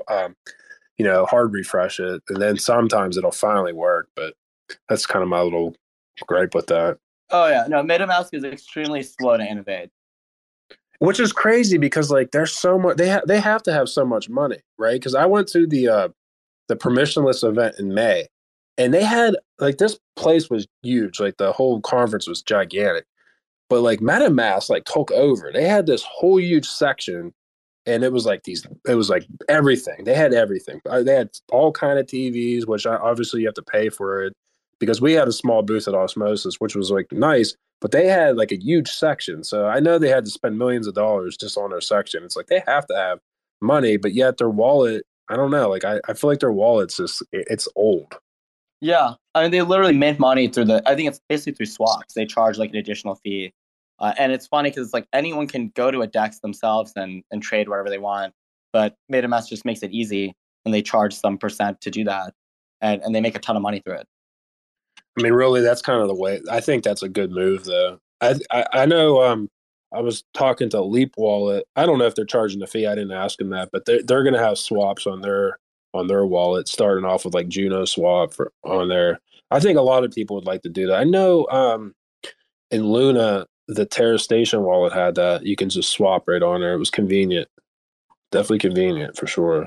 hard refresh it, and then sometimes it'll finally work. But that's kind of my little gripe with that. Oh yeah, no, MetaMask is extremely slow to innovate. Which is crazy because like there's so much they have to have so much money, right? Because I went to the permissionless event in May, and they had like this place was huge, like the whole conference was gigantic, but like MetaMask like took over. They had this whole huge section, and it was like everything. They had everything. They had all kind of TVs, which obviously you have to pay for it because we had a small booth at Osmosis, which was like nice. But they had like a huge section. So I know they had to spend millions of dollars just on their section. It's like they have to have money, but yet their wallet, I don't know. Like I feel like their wallet's it's old. Yeah. I mean, they literally make money through I think it's basically through swaps. They charge like an additional fee. And it's funny because it's like anyone can go to a DEX themselves and trade whatever they want. But MetaMask just makes it easy and they charge some percent to do that. And they make a ton of money through it. I mean, really, that's kind of the way. I think that's a good move, though. I know. I was talking to Leap Wallet. I don't know if they're charging a fee. I didn't ask them that, but they're going to have swaps on their wallet, starting off with like Juno Swap on there. I think a lot of people would like to do that. I know. In Luna, the Terra Station wallet had that. You can just swap right on there. It was convenient. Definitely convenient for sure.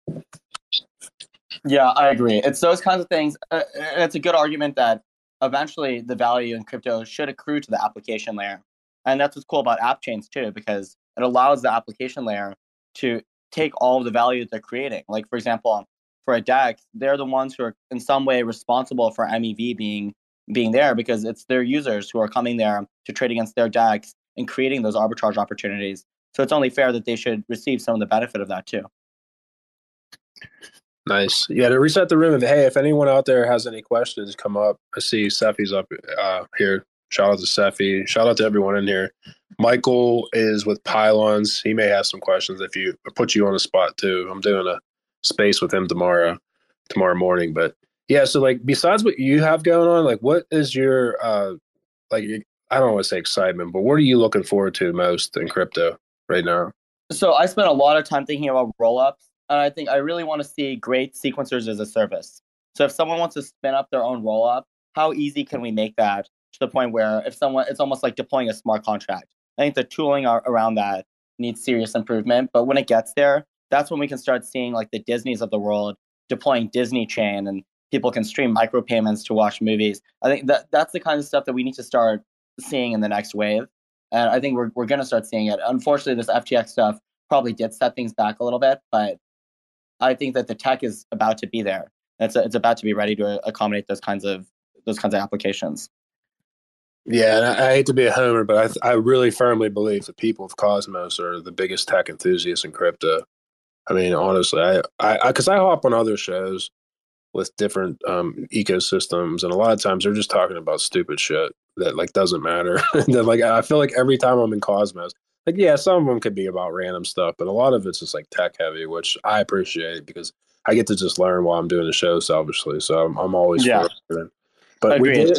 Yeah, I agree. It's those kinds of things. And it's a good argument that eventually the value in crypto should accrue to the application layer. And that's what's cool about app chains too, because it allows the application layer to take all of the value that they're creating. Like, for example, for a DEX, they're the ones who are in some way responsible for MEV being there because it's their users who are coming there to trade against their DEX and creating those arbitrage opportunities. So it's only fair that they should receive some of the benefit of that too. Nice. Yeah, to reset the room. Hey, if anyone out there has any questions, come up. I see Seffi's up here. Shout out to Seffi. Shout out to everyone in here. Michael is with Pylons. He may have some questions if you put you on the spot too. I'm doing a space with him tomorrow morning. But yeah, so like besides what you have going on, like what is your I don't want to say excitement, but what are you looking forward to most in crypto right now? So I spent a lot of time thinking about rollups. And I think I really want to see great sequencers as a service. So if someone wants to spin up their own rollup, how easy can we make that to the point where it's almost like deploying a smart contract? I think the tooling around that needs serious improvement. But when it gets there, that's when we can start seeing like the Disneys of the world deploying Disney Chain and people can stream micropayments to watch movies. I think that's the kind of stuff that we need to start seeing in the next wave. And I think we're going to start seeing it. Unfortunately, this FTX stuff probably did set things back a little bit, but I think that the tech is about to be there. It's about to be ready to accommodate those kinds of applications. Yeah, and I hate to be a homer, but I really firmly believe the people of Cosmos are the biggest tech enthusiasts in crypto. I mean, honestly, because I hop on other shows with different ecosystems, and a lot of times they're just talking about stupid shit that like doesn't matter. That like I feel like every time I'm in Cosmos. Like, yeah, some of them could be about random stuff, but a lot of it's just like tech heavy, which I appreciate because I get to just learn while I'm doing the show selfishly. So I'm always for it. But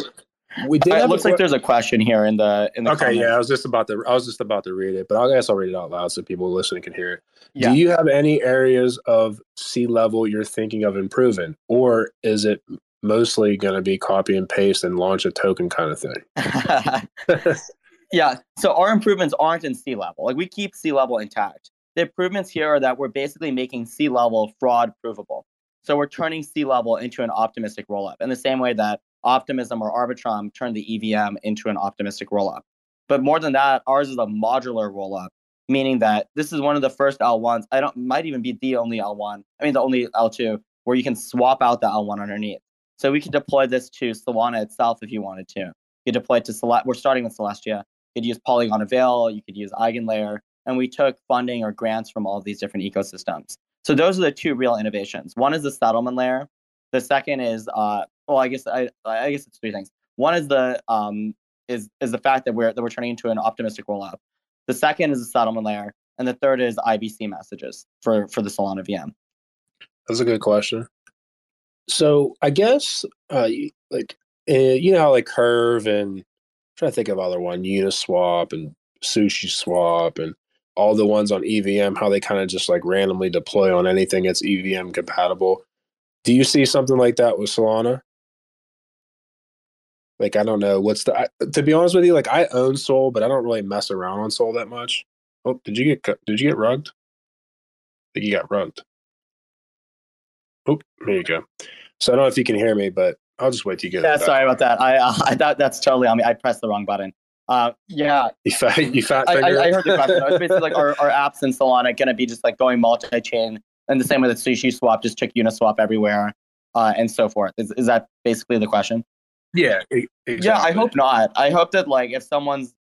We did. It looks like there's a question here in the Okay, comments. yeah, I was just about to read it, but I guess I'll read it out loud so people listening can hear it. Yeah. Do you have any areas of sea level you're thinking of improving, or is it mostly going to be copy and paste and launch a token kind of thing? Yeah. So our improvements aren't in sea level. Like we keep sea level intact. The improvements here are that we're basically making sea level fraud provable. So we're turning sea level into an optimistic rollup in the same way that Optimism or Arbitrum turned the EVM into an optimistic rollup. But more than that, ours is a modular rollup, meaning that this is one of the first L1s. Might even be the only L1. I mean, the only L2 where you can swap out the L1 underneath. So we could deploy this to Solana itself if you wanted to. You could deploy it to We're starting with Celestia. You could use Polygon Avail. You could use EigenLayer. And we took funding or grants from all of these different ecosystems. So those are the two real innovations. One is the settlement layer. The second is, I guess it's three things. One is the fact that we're turning into an optimistic rollup. The second is the settlement layer, and the third is IBC messages for the Solana VM. That's a good question. So I guess you know how like Curve and I'm trying to think of other one, Uniswap and SushiSwap and all the ones on EVM, how they kind of just like randomly deploy on anything that's EVM compatible. Do you see something like that with Solana? Like, I don't know to be honest with you, like I own Sol, but I don't really mess around on Sol that much. Oh, did you get rugged? I think you got rugged. Oh, here you go. So I don't know if you can hear me, but I'll just wait till you get it. Yeah, sorry about that. I thought that's totally on me. I pressed the wrong button. Yeah. You fat finger. I heard the question. It's basically like our apps in Solana going to be just like going multi-chain, and the same way that SushiSwap just took Uniswap everywhere, and so forth. Is that basically the question? Yeah, exactly. Yeah, I hope not. I hope that like if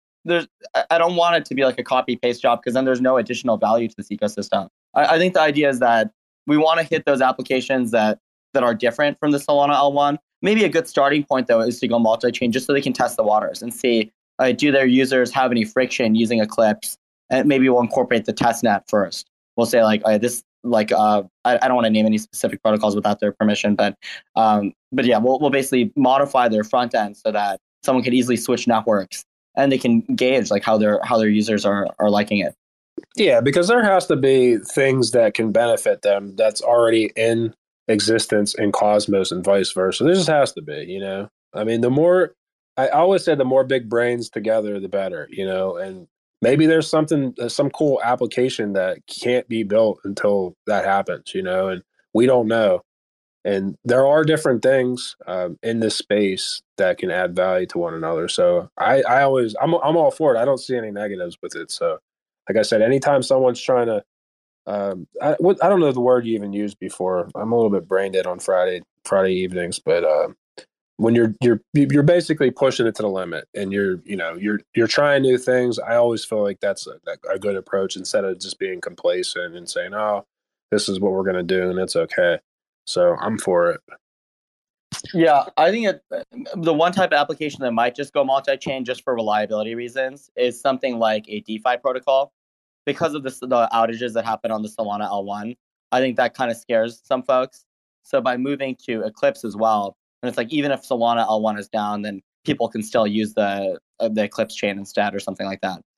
I don't want it to be like a copy paste job because then there's no additional value to this ecosystem. I think the idea is that we want to hit those applications that are different from the Solana L1. Maybe a good starting point though is to go multi-chain just so they can test the waters and see do their users have any friction using Eclipse, and maybe we'll incorporate the testnet first. We'll say like this. Like I don't want to name any specific protocols without their permission, but yeah, we'll basically modify their front end so that someone can easily switch networks and they can gauge like how their users are liking it. Yeah, because there has to be things that can benefit them that's already in existence in Cosmos and vice versa. There just has to be, you know. I mean, I always say the more big brains together, the better, you know, and maybe there's some cool application that can't be built until that happens, you know, and we don't know. And there are different things in this space that can add value to one another. So I'm all for it. I don't see any negatives with it. So, like I said, anytime someone's trying to, I don't know the word you even used before. I'm a little bit brain dead on Friday evenings, but when you're basically pushing it to the limit and you're trying new things, I always feel like that's a good approach instead of just being complacent and saying, oh, this is what we're going to do and it's okay. So I'm for it. Yeah, I think the one type of application that might just go multi-chain just for reliability reasons is something like a DeFi protocol. Because of the outages that happen on the Solana L1, I think that kind of scares some folks. So by moving to Eclipse as well, and it's like even if Solana L1 is down, then people can still use the Eclipse chain instead or something like that.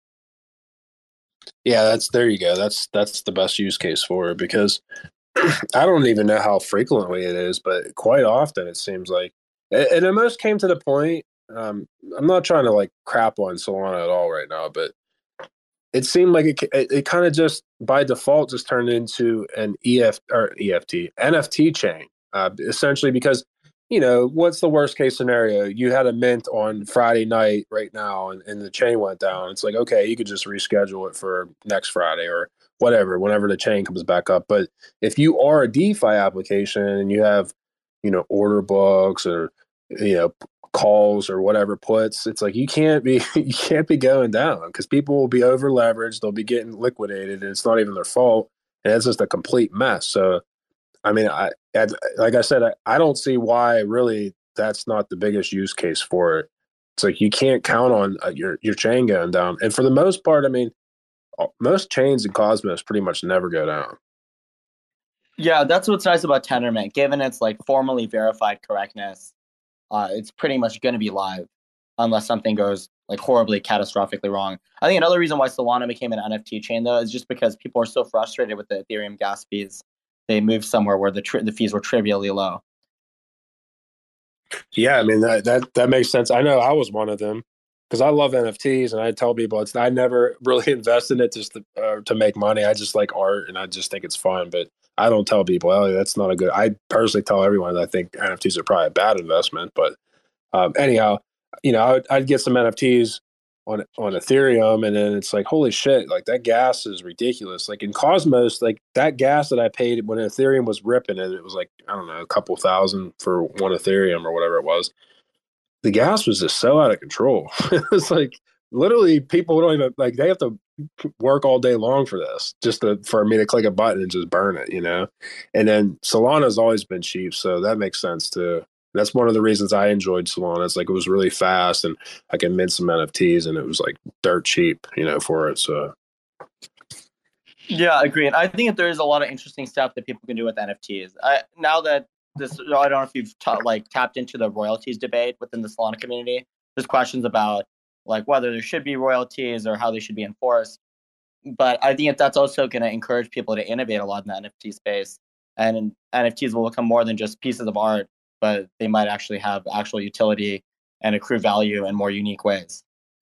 Yeah, there you go. That's the best use case for it because I don't even know how frequently it is, but quite often it seems like it almost came to the point. I'm not trying to like crap on Solana at all right now, but it seemed like it kind of just by default just turned into an NFT chain, essentially because, you know, what's the worst case scenario? You had a mint on Friday night right now and the chain went down. It's like, okay, you could just reschedule it for next Friday or whatever, whenever the chain comes back up. But if you are a DeFi application and you have, you know, order books or, you know, calls or whatever puts, it's like you can't be going down because people will be over leveraged, they'll be getting liquidated and it's not even their fault and it's just a complete mess. So I mean, like I said, I don't see why really that's not the biggest use case for it. It's like you can't count on your chain going down, and for the most part, I mean, most chains in Cosmos pretty much never go down. Yeah, that's what's nice about Tendermint, given its like formally verified correctness. it's pretty much going to be live unless something goes like horribly catastrophically wrong. I think another reason why Solana became an NFT chain though is just because people are so frustrated with the Ethereum gas fees. They moved somewhere where the fees were trivially low. Yeah, I mean that makes sense. I know I was one of them because I love NFTs, and I tell people I never really invest in it just to make money. I just like art, and I just think it's fun. But I don't tell people, oh, that's not a good. I personally tell everyone that I think NFTs are probably a bad investment. But anyhow, I'd get some NFTs on Ethereum, and then it's like, holy shit, like that gas is ridiculous. Like in Cosmos, like that gas that I paid when Ethereum was ripping, and it was like, I don't know, a couple thousand for one Ethereum or whatever it was. The gas was just so out of control. It's like literally people don't even like, they have to work all day long for this for me to click a button and just burn it, And then Solana's always been cheap, so that makes sense too. That's one of the reasons I enjoyed Solana. It's like it was really fast, and I can mint some NFTs, and it was like dirt cheap, for it. So yeah, agreed. I think that there is a lot of interesting stuff that people can do with NFTs. Now that this, I don't know if you've tapped into the royalties debate within the Solana community. There's questions about like whether there should be royalties or how they should be enforced. But I think that's also going to encourage people to innovate a lot in the NFT space, and NFTs will become more than just pieces of art, but they might actually have actual utility and accrue value in more unique ways.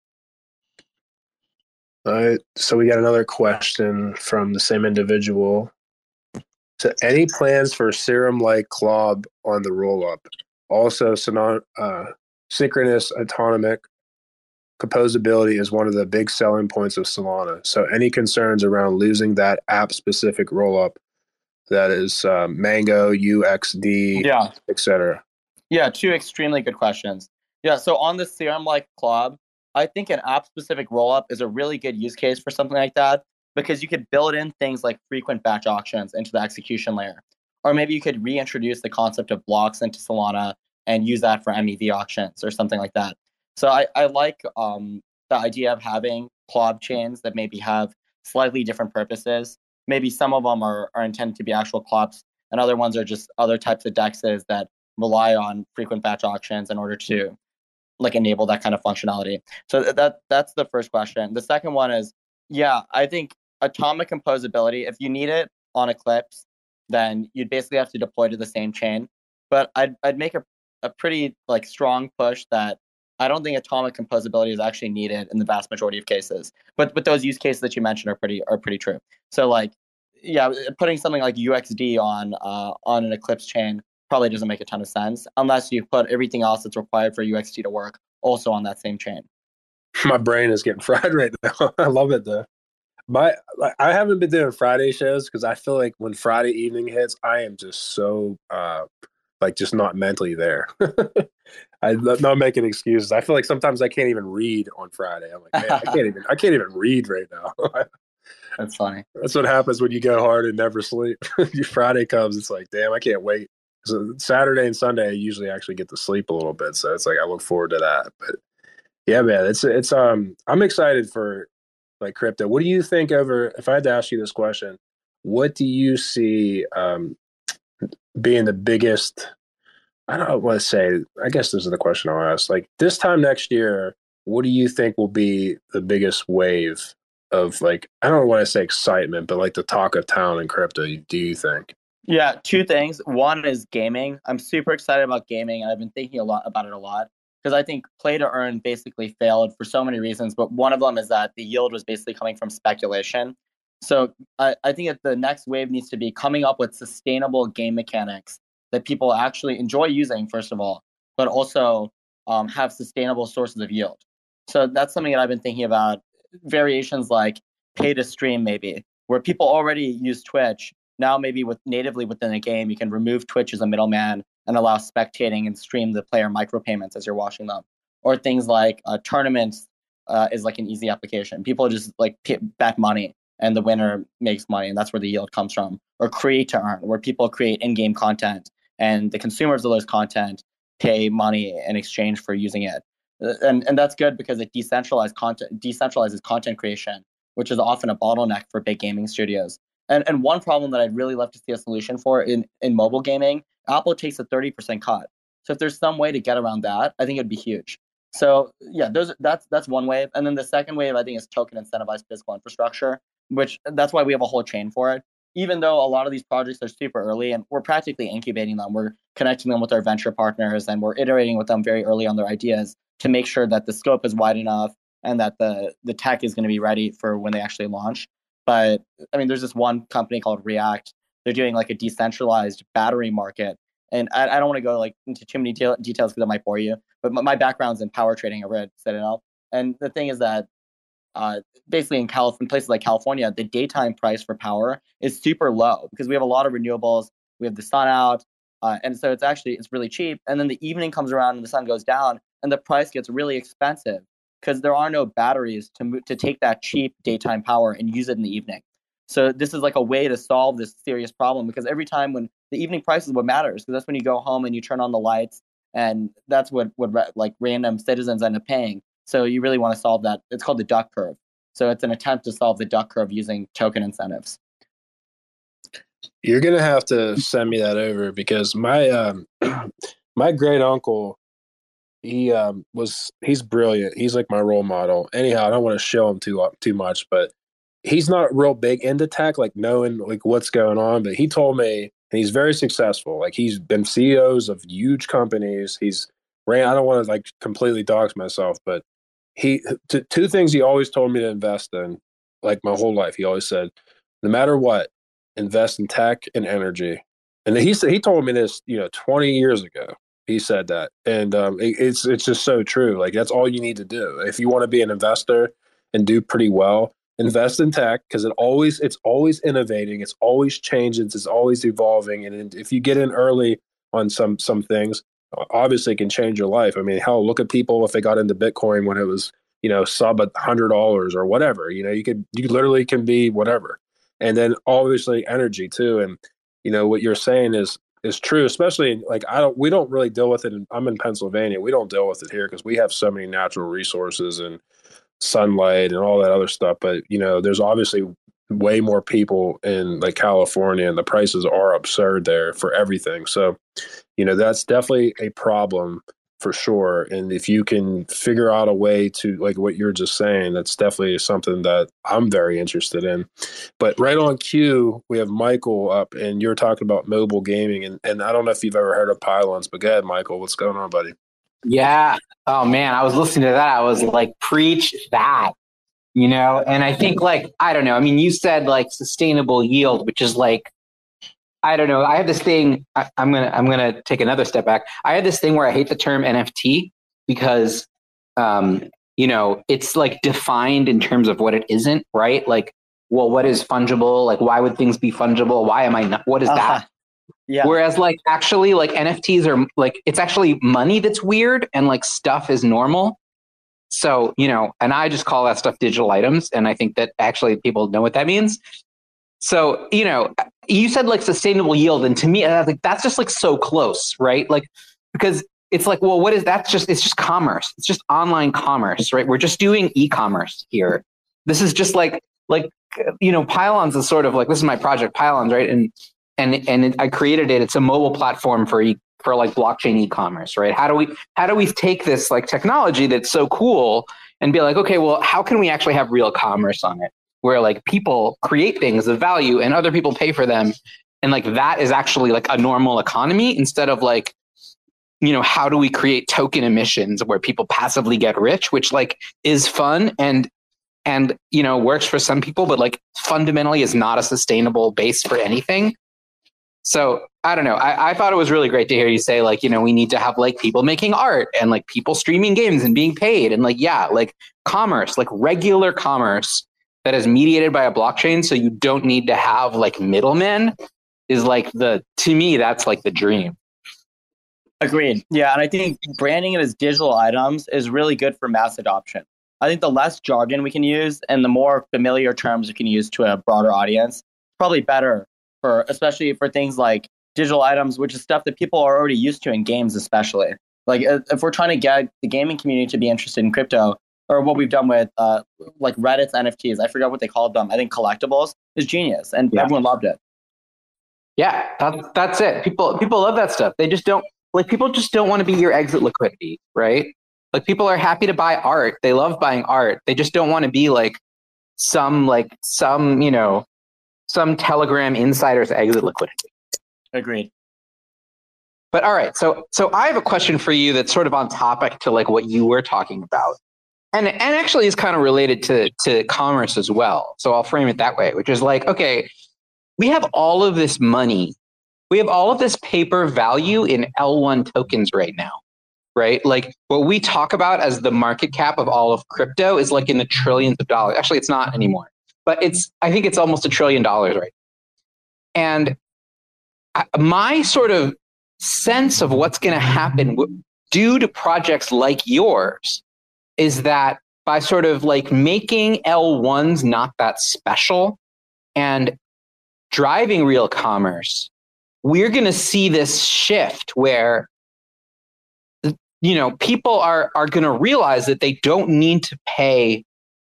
All right. So we got another question from the same individual. So any plans for serum-like CLOB on the rollup? Also, synchronous atomic composability is one of the big selling points of Solana. So any concerns around losing that app-specific rollup that is Mango, UXD, etc.? Yeah, two extremely good questions. Yeah, so on the serum-like CLOB, I think an app-specific rollup is a really good use case for something like that because you could build in things like frequent batch auctions into the execution layer. Or maybe you could reintroduce the concept of blocks into Solana and use that for MEV auctions or something like that. So I like the idea of having CLOB chains that maybe have slightly different purposes. Maybe some of them are intended to be actual CLOBs, and other ones are just other types of dexes that rely on frequent batch auctions in order to like enable that kind of functionality. So that's the first question. The second one is, yeah, I think atomic composability, if you need it on Eclipse, then you'd basically have to deploy to the same chain. But I'd make a pretty like strong push that I don't think atomic composability is actually needed in the vast majority of cases. But those use cases that you mentioned are pretty true. So like, yeah, putting something like UXD on an Eclipse chain probably doesn't make a ton of sense unless you put everything else that's required for UXD to work also on that same chain. My brain is getting fried right now. I love it though. I haven't been doing Friday shows because I feel like when Friday evening hits, I am just so just not mentally there. I'm not making excuses. I feel like sometimes I can't even read on Friday. I'm like, man, I can't even read right now. That's funny. That's what happens when you go hard and never sleep. Friday comes, it's like, damn, I can't wait. So Saturday and Sunday, I usually actually get to sleep a little bit. So it's like I look forward to that. But yeah, man, it's I'm excited for like crypto. What do you think if I had to ask you this question, what do you see being the biggest, I don't want to say, I guess this is the question I'll ask. Like this time next year, what do you think will be the biggest wave of like, I don't want to say excitement, but like the talk of town in crypto, do you think? Yeah, two things. One is gaming. I'm super excited about gaming, and I've been thinking about it a lot because I think play to earn basically failed for so many reasons. But one of them is that the yield was basically coming from speculation. So I think that the next wave needs to be coming up with sustainable game mechanics that people actually enjoy using, first of all, but also have sustainable sources of yield. So that's something that I've been thinking about. Variations like pay to stream, maybe, where people already use Twitch. Now, maybe natively within a game, you can remove Twitch as a middleman and allow spectating and stream the player micropayments as you're watching them. Or things like tournaments is like an easy application. People just like bet money and the winner makes money, and that's where the yield comes from. Or create to earn, where people create in-game content and the consumers of those content pay money in exchange for using it. And that's good because it decentralizes content creation, which is often a bottleneck for big gaming studios. And one problem that I'd really love to see a solution for in mobile gaming, Apple takes a 30% cut. So if there's some way to get around that, I think it'd be huge. So yeah, that's one wave. And then the second wave, I think, is token incentivized physical infrastructure, which that's why we have a whole chain for it. Even though a lot of these projects are super early and we're practically incubating them, we're connecting them with our venture partners and we're iterating with them very early on their ideas to make sure that the scope is wide enough and that the tech is going to be ready for when they actually launch. But I mean, there's this one company called React. They're doing like a decentralized battery market. And I don't want to go like into too many details because that might bore you. But my background's in power trading over at Citadel. And the thing is that basically in places like California, the daytime price for power is super low because we have a lot of renewables. We have the sun out. And so it's really cheap. And then the evening comes around and the sun goes down and the price gets really expensive because there are no batteries to take that cheap daytime power and use it in the evening. So this is like a way to solve this serious problem because every time when the evening price is what matters because that's when you go home and you turn on the lights and that's what like random citizens end up paying. So you really want to solve that. It's called the duck curve. So it's an attempt to solve the duck curve using token incentives. You're gonna have to send me that over because my my great uncle, he's brilliant. He's like my role model. Anyhow, I don't want to show him too much, but he's not real big into tech, like knowing like what's going on. But he told me, and he's very successful. Like he's been CEOs of huge companies. He's ran. I don't want to like completely dox myself, but two things he always told me to invest in, like my whole life. He always said, no matter what, invest in tech and energy. And he told me this, 20 years ago. He said that, and it's just so true. Like that's all you need to do if you want to be an investor and do pretty well. Invest in tech because it's always innovating, it's always changing, it's always evolving. And if you get in early on some things, obviously it can change your life. I mean, hell, look at people if they got into Bitcoin when it was sub $100 or whatever. You literally can be whatever. And then obviously energy too. And what you're saying is true, especially like we don't really deal with it. I'm in Pennsylvania. We don't deal with it here because we have so many natural resources and sunlight and all that other stuff. But there's obviously way more people in like California, and the prices are absurd there for everything. So that's definitely a problem for sure. And if you can figure out a way to, like what you're just saying, that's definitely something that I'm very interested in. But right on cue, we have Michael up, and you're talking about mobile gaming, and I don't know if you've ever heard of Pylons, but go ahead, Michael, what's going on, buddy? Yeah. Oh man, I was listening to that. I was like, preach that, and I think like, I don't know. I mean, you said like sustainable yield, which is like, I don't know. I have this thing. I'm gonna take another step back. I have this thing where I hate the term NFT because, it's like defined in terms of what it isn't, right? Like, well, what is fungible? Like, why would things be fungible? Why am I not? What is that? Yeah. Whereas like actually like NFTs are like, it's actually money that's weird and like stuff is normal. So, and I just call that stuff digital items. And I think that actually people know what that means. So, you said like sustainable yield. And to me, like that's just like so close, right? Like, because it's like, well, what is that? It's just commerce. It's just online commerce, right? We're just doing e-commerce here. This is just like, Pylons is sort of like, this is my project Pylons, right? And I created it. It's a mobile platform for like blockchain e-commerce, right? How do we take this like technology that's so cool and be like, okay, well, how can we actually have real commerce on it, where like people create things of value and other people pay for them, and like that is actually like a normal economy instead of like, how do we create token emissions where people passively get rich, which like is fun and works for some people, but like fundamentally is not a sustainable base for anything. So I don't know. I thought it was really great to hear you say like, we need to have like people making art and like people streaming games and being paid and like, yeah, like commerce, like regular commerce that is mediated by a blockchain. So you don't need to have like middlemen is like to me, that's like the dream. Agreed. Yeah. And I think branding it as digital items is really good for mass adoption. I think the less jargon we can use and the more familiar terms we can use to a broader audience, probably better. Especially for things like digital items, which is stuff that people are already used to in games, especially. Like if we're trying to get the gaming community to be interested in crypto, or what we've done with like Reddit's NFTs, I forgot what they called them. I think collectibles is genius, and everyone loved it. Yeah, that's it. People love that stuff. They just don't like people just don't want to be your exit liquidity, right? Like people are happy to buy art. They love buying art. They just don't want to be like some Telegram insider's exit liquidity. Agreed. But all right, so I have a question for you that's sort of on topic to like what you were talking about. And actually is kind of related to commerce as well. So I'll frame it that way, which is like, okay, we have all of this money. We have all of this paper value in L1 tokens right now, right? Like what we talk about as the market cap of all of crypto is like in the trillions of dollars. Actually, it's not anymore, but I think it's almost $1 trillion right. And my sort of sense of what's going to happen due to projects like yours is that by sort of like making L1s not that special and driving real commerce, we're going to see this shift where, you know, people are going to realize that they don't need to pay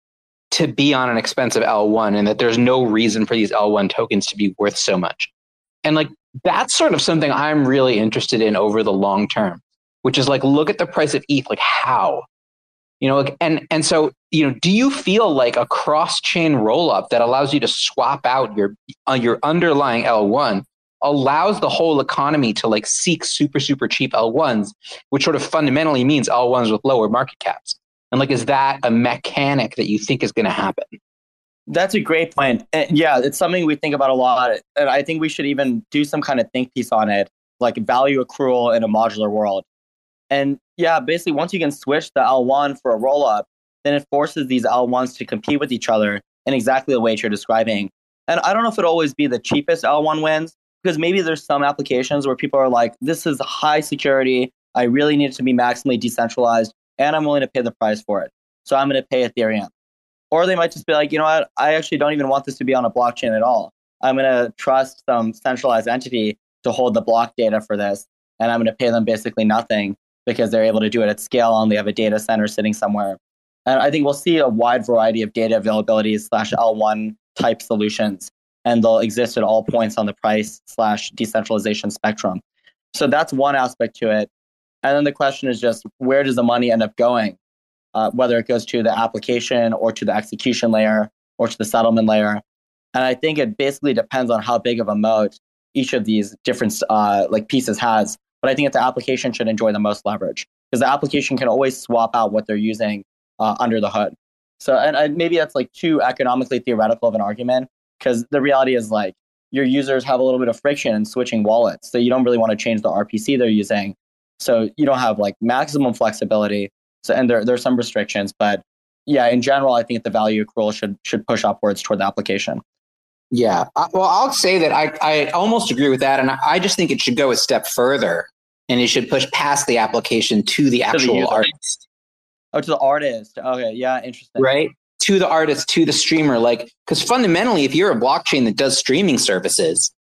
to be on an expensive L1 and that there's no reason for these L1 tokens to be worth so much. And like, that's sort of something I'm really interested in over the long term, which is like, look at the price of ETH, like how? You know, and so, you know, do you feel like a cross-chain roll-up that allows you to swap out your underlying L1 allows the whole economy to like seek super, super cheap L1s, which sort of fundamentally means L1s with lower market caps? And like, is that a mechanic that you think is going to happen? That's a great point. And yeah, it's something we think about a lot. And I think we should even do some kind of think piece on it, like value accrual in a modular world. And yeah, basically, once you can switch the L1 for a roll-up, then it forces these L1s to compete with each other in exactly the way you're describing. And I don't know if it'll always be the cheapest L1 wins, because maybe there's some applications where people are like, this is high security. I really need it to be maximally decentralized, and I'm willing to pay the price for it. So I'm going to pay Ethereum. Or they might just be like, you know what, I actually don't even want this to be on a blockchain at all. I'm going to trust some centralized entity to hold the block data for this, and I'm going to pay them basically nothing because they're able to do it at scale and they have a data center sitting somewhere. And I think we'll see a wide variety of data availabilities / L1 type solutions, and they'll exist at all points on the price / decentralization spectrum. So that's one aspect to it. And then the question is just, where does the money end up going? Whether it goes to the application or to the execution layer or to the settlement layer. And I think it basically depends on how big of a moat each of these different like pieces has. But I think that the application should enjoy the most leverage, because the application can always swap out what they're using under the hood. So, and maybe that's like too economically theoretical of an argument, because the reality is like your users have a little bit of friction in switching wallets. So you don't really want to change the RPC they're using. So you don't have like maximum flexibility. So, and there's some restrictions, but yeah, in general, I think the value accrual should push upwards toward the application. Yeah, well, I'll say that I almost agree with that, and I just think it should go a step further, and it should push past the application to the actual artist. Oh, to the artist. Okay, yeah, interesting. Right, to the artist, to the streamer, like, because fundamentally, if you're a blockchain that does streaming services,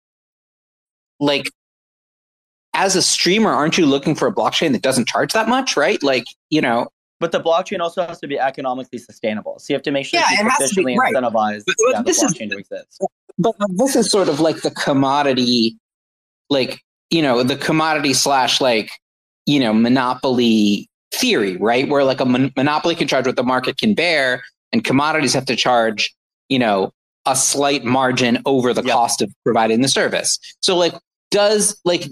like, as a streamer, aren't you looking for a blockchain that doesn't charge that much, right? Like, you know. But the blockchain also has to be economically sustainable. So you have to make sure it's sufficiently incentivized the blockchain to exist. But this is sort of like the commodity, like, you know, the commodity / like, you know, monopoly theory, right? Where like a monopoly can charge what the market can bear, and commodities have to charge, you know, a slight margin over the cost of providing the service. So like, does,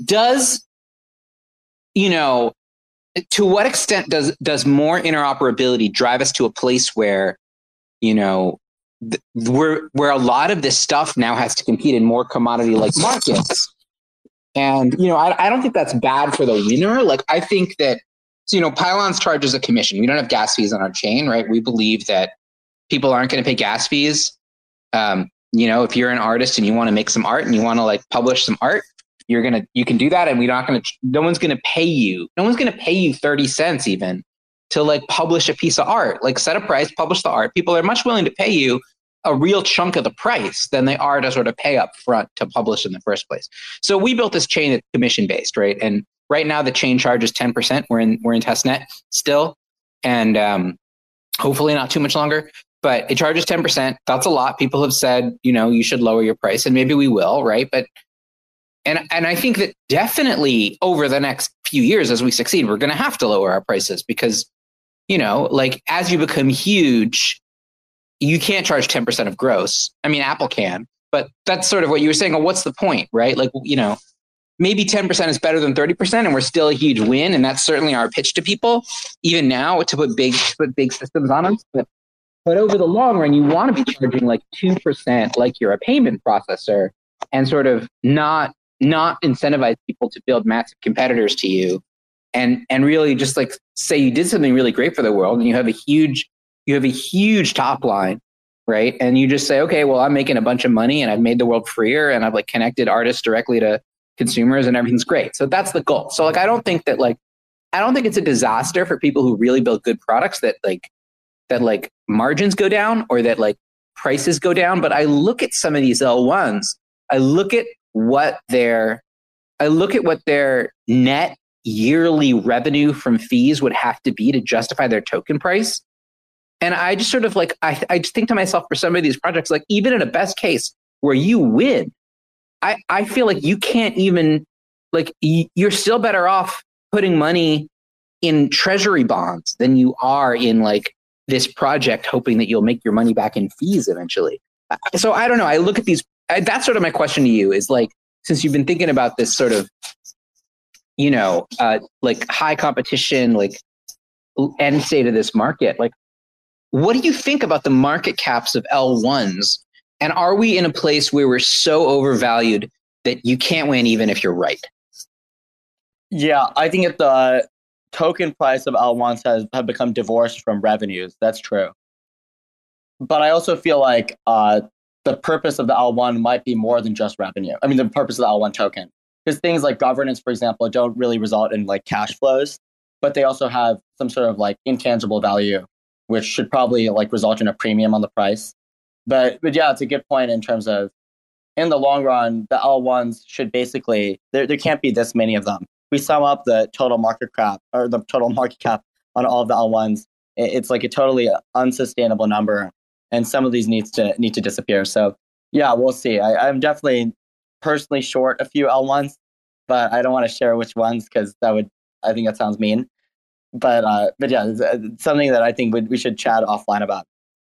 you know, to what extent does more interoperability drive us to a place where, you know, where a lot of this stuff now has to compete in more commodity-like markets? And, you know, I don't think that's bad for the winner. Like, I think that, so, you know, Pylons charges a commission. We don't have gas fees on our chain, right? We believe that people aren't going to pay gas fees. You know, if you're an artist and you want to make some art and you want to like publish some art, you can do that, and no one's going to pay you. No one's going to pay you 30 cents even to like publish a piece of art. Like, set a price, publish the art. People are much willing to pay you a real chunk of the price than they are to sort of pay up front to publish in the first place. So we built this chain that's commission based, right? And right now the chain charges 10%. We're in testnet still, and hopefully not too much longer. But it charges 10%. That's a lot. People have said, you know, you should lower your price, and maybe we will, right? But And I think that definitely over the next few years, as we succeed, we're going to have to lower our prices because, like as you become huge, you can't charge 10% of gross. I mean, Apple can, but that's sort of what you were saying. Well, what's the point, right? Like, maybe 10% is better than 30% and we're still a huge win. And that's certainly our pitch to people, even now, to put big systems on them. But over the long run, you want to be charging like 2% like you're a payment processor and sort of not incentivize people to build massive competitors to you. And really just like say you did something really great for the world and you have a huge top line, right? And you just say, okay, well, I'm making a bunch of money and I've made the world freer and I've like connected artists directly to consumers and everything's great. So that's the goal. So like, I don't think it's a disaster for people who really build good products that margins go down or that like prices go down. But I look at some of these L1s, I look at what their net yearly revenue from fees would have to be to justify their token price. And I just sort of like, I just think to myself for some of these projects, like even in a best case where you win, I feel like you can't even, like you're still better off putting money in treasury bonds than you are in like this project, hoping that you'll make your money back in fees eventually. So I don't know. I look at these, that's sort of my question to you is like, since you've been thinking about this sort of, like high competition, like end state of this market, like, what do you think about the market caps of L1s? And are we in a place where we're so overvalued that you can't win even if you're right? Yeah, I think the token price of L1s have become divorced from revenues. That's true. But I also feel like the purpose of the L1 might be more than just revenue. I mean, the purpose of the L1 token. Because things like governance, for example, don't really result in like cash flows, but they also have some sort of like intangible value, which should probably like result in a premium on the price. But yeah, it's a good point in terms of in the long run, the L1s should basically, there can't be this many of them. We sum up the total market cap or the total market cap on all of the L1s. It's like a totally unsustainable number. And some of these need to disappear. So yeah, we'll see. I'm definitely personally short a few L1s, but I don't want to share which ones because I think that sounds mean. But yeah, it's something that I think we should chat offline about.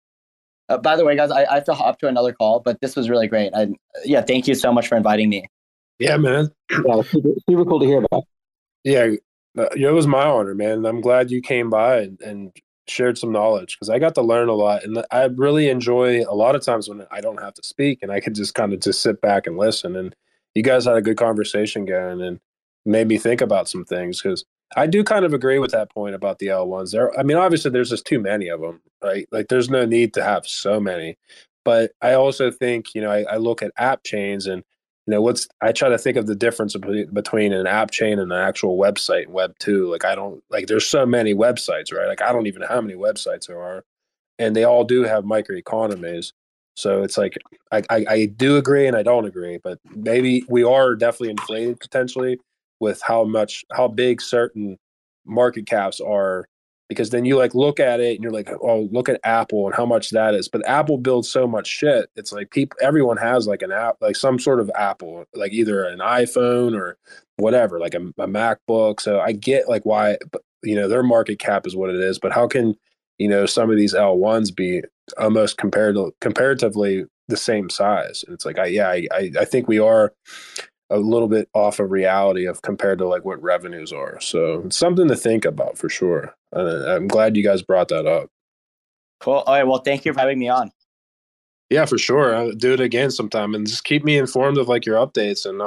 By the way, guys, I have to hop to another call, but this was really great. Thank you so much for inviting me. Yeah, man. Yeah, super cool to hear about. Yeah, it was my honor, man. I'm glad you came by and shared some knowledge because I got to learn a lot. And I really enjoy a lot of times when I don't have to speak and I could just kind of just sit back and listen. And you guys had a good conversation going and made me think about some things because I do kind of agree with that point about the L1s. I mean, obviously, there's just too many of them, right? Like, there's no need to have so many. But I also think, I look at app chains and, I try to think of the difference between an app chain and an actual website, Web2. There's so many websites, right? Like, I don't even know how many websites there are. And they all do have microeconomies. So it's like, I do agree and I don't agree, but maybe we are definitely inflated potentially with how big certain market caps are, because then you like look at it and you're like, oh, look at Apple and how much that is. But Apple builds so much shit. It's like everyone has like an app, like some sort of Apple, like either an iPhone or whatever, like a MacBook. So I get like why, their market cap is what it is. But how can, some of these L1s be almost comparatively the same size? And it's like, I think we are a little bit off of reality of compared to like what revenues are. So it's something to think about for sure. I'm glad you guys brought that up. Cool. All right. Well, thank you for having me on. Yeah, for sure. I'll do it again sometime and just keep me informed of like your updates. And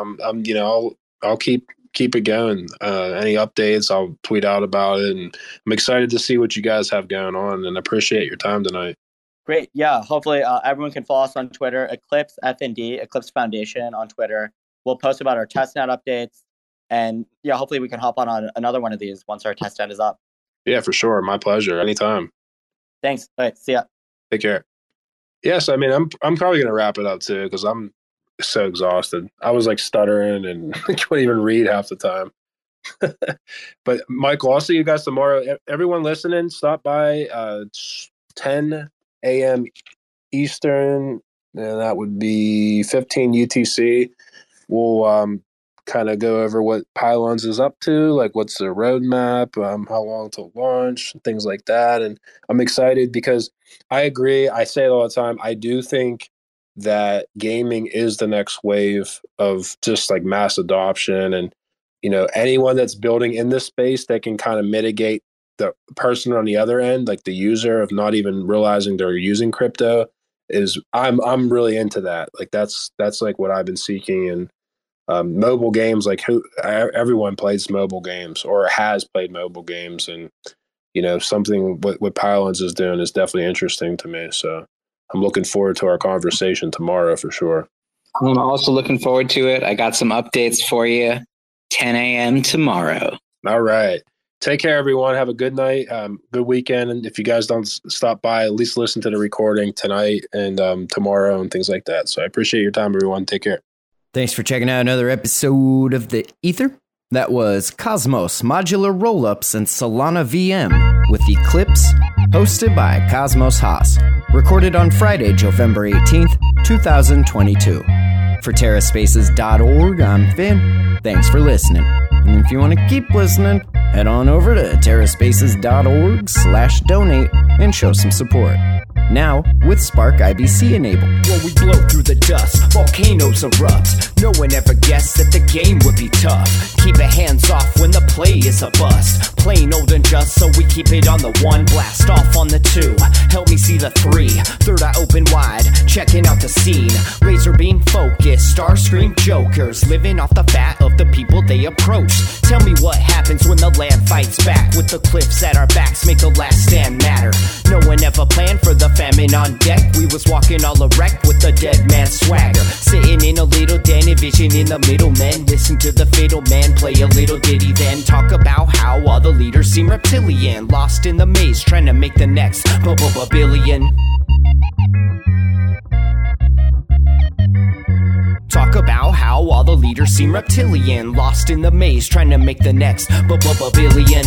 I'll keep it going. Any updates, I'll tweet out about it. And I'm excited to see what you guys have going on and appreciate your time tonight. Great. Yeah. Hopefully everyone can follow us on Twitter, Eclipse FND, Eclipse Foundation on Twitter. We'll post about our testnet updates, and yeah, hopefully we can hop on another one of these once our testnet is up. Yeah, for sure. My pleasure. Anytime. Thanks. All right. See ya. Take care. Yes, I mean, I'm probably gonna wrap it up too because I'm so exhausted. I was like stuttering and couldn't even read half the time. But Michael, I'll see you guys tomorrow. Everyone listening, stop by 10 a.m. Eastern, and that would be 15 UTC. We'll kind of go over what Pylons is up to, like what's the roadmap, how long to launch, things like that. And I'm excited because I agree. I say it all the time. I do think that gaming is the next wave of just like mass adoption. And, you know, anyone that's building in this space that can kind of mitigate the person on the other end, like the user, of not even realizing they're using crypto, is I'm really into that. Like that's like what I've been seeking. And mobile games, like everyone plays mobile games or has played mobile games, and you know, something what Pylons is doing is definitely interesting to me. So I'm looking forward to our conversation tomorrow for sure. I'm also looking forward to it. I got some updates for you. 10 a.m. tomorrow. All right. Take care, everyone. Have a good night, good weekend. And if you guys don't stop by, at least listen to the recording tonight and tomorrow and things like that. So I appreciate your time, everyone. Take care. Thanks for checking out another episode of The Ether. That was Cosmos, Modular Rollups, and Solana VM with Eclipse, hosted by Cosmos Haas. Recorded on Friday, November 18th, 2022. For TerraSpaces.org, I'm Finn. Thanks for listening. And if you want to keep listening, head on over to TerraSpaces.org/donate and show some support. Now, with Spark IBC enabled. When we blow through the dust, volcanoes erupt. No one ever guessed that the game would be tough. Keep it hands off when the play is a bust. Plain old and just, so we keep it on the 1. Blast off on the 2. Help me see the 3. Third eye open wide, checking out the scene. Laser beam focus, Starscream jokers. Living off the fat of the people they approach. Tell me what happens when the land fights back. With the cliffs at our backs, make the last stand matter. No one ever planned for the famine on deck. We was walking all erect with the dead man swagger. Sitting in a little den, vision in the middle. Men listen to the fiddle man play a little ditty, then talk about how all the leaders seem reptilian, lost in the maze trying to make the next billion. Talk about how all the leaders seem reptilian, lost in the maze trying to make the next billion.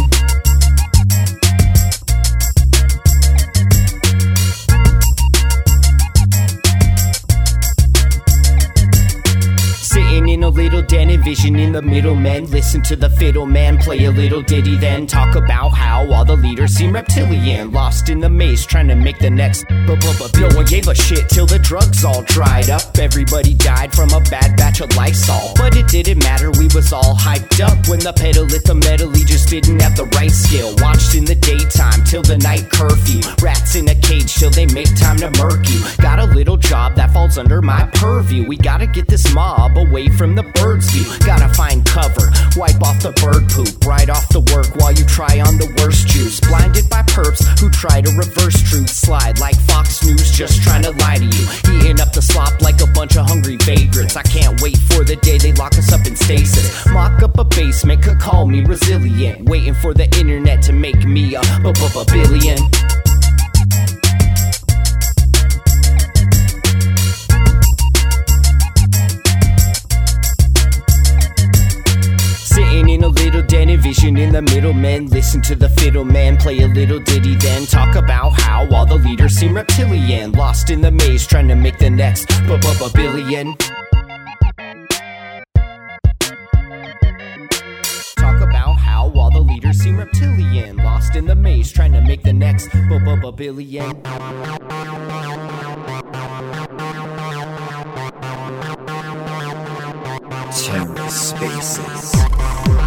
Sitting in a little den, envision in the middle. Men listen to the fiddle man play a little ditty, then talk about how all the leaders seem reptilian, lost in the maze trying to make the next No one gave a shit till the drugs all dried up. Everybody died from a bad batch of Lysol, but it didn't matter, we was all hyped up. When the pedal hit the metal, he just didn't have the right skill. Watched in the daytime till the night curfew. Rats in a cage till they make time to murk you. Got a little job that falls under my purview. We gotta get this mob away from the bird's view. Gotta find cover, wipe off the bird poop right off the work while you try on the worst juice. Blinded by perps who try to reverse truth. Slide like Fox News just trying to lie to you. Eating up the slop like a bunch of hungry vagrants. I can't wait for the day they lock us up in stasis. Mock up a basement, could call me resilient. Waiting for the internet to make me a billion. Sitting in a little den, vision in the middle. Men listen to the fiddle man play a little ditty, then talk about how all the leaders seem reptilian, lost in the maze trying to make the next billion. Talk about how all the leaders seem reptilian, lost in the maze trying to make the next billion. TerraSpaces.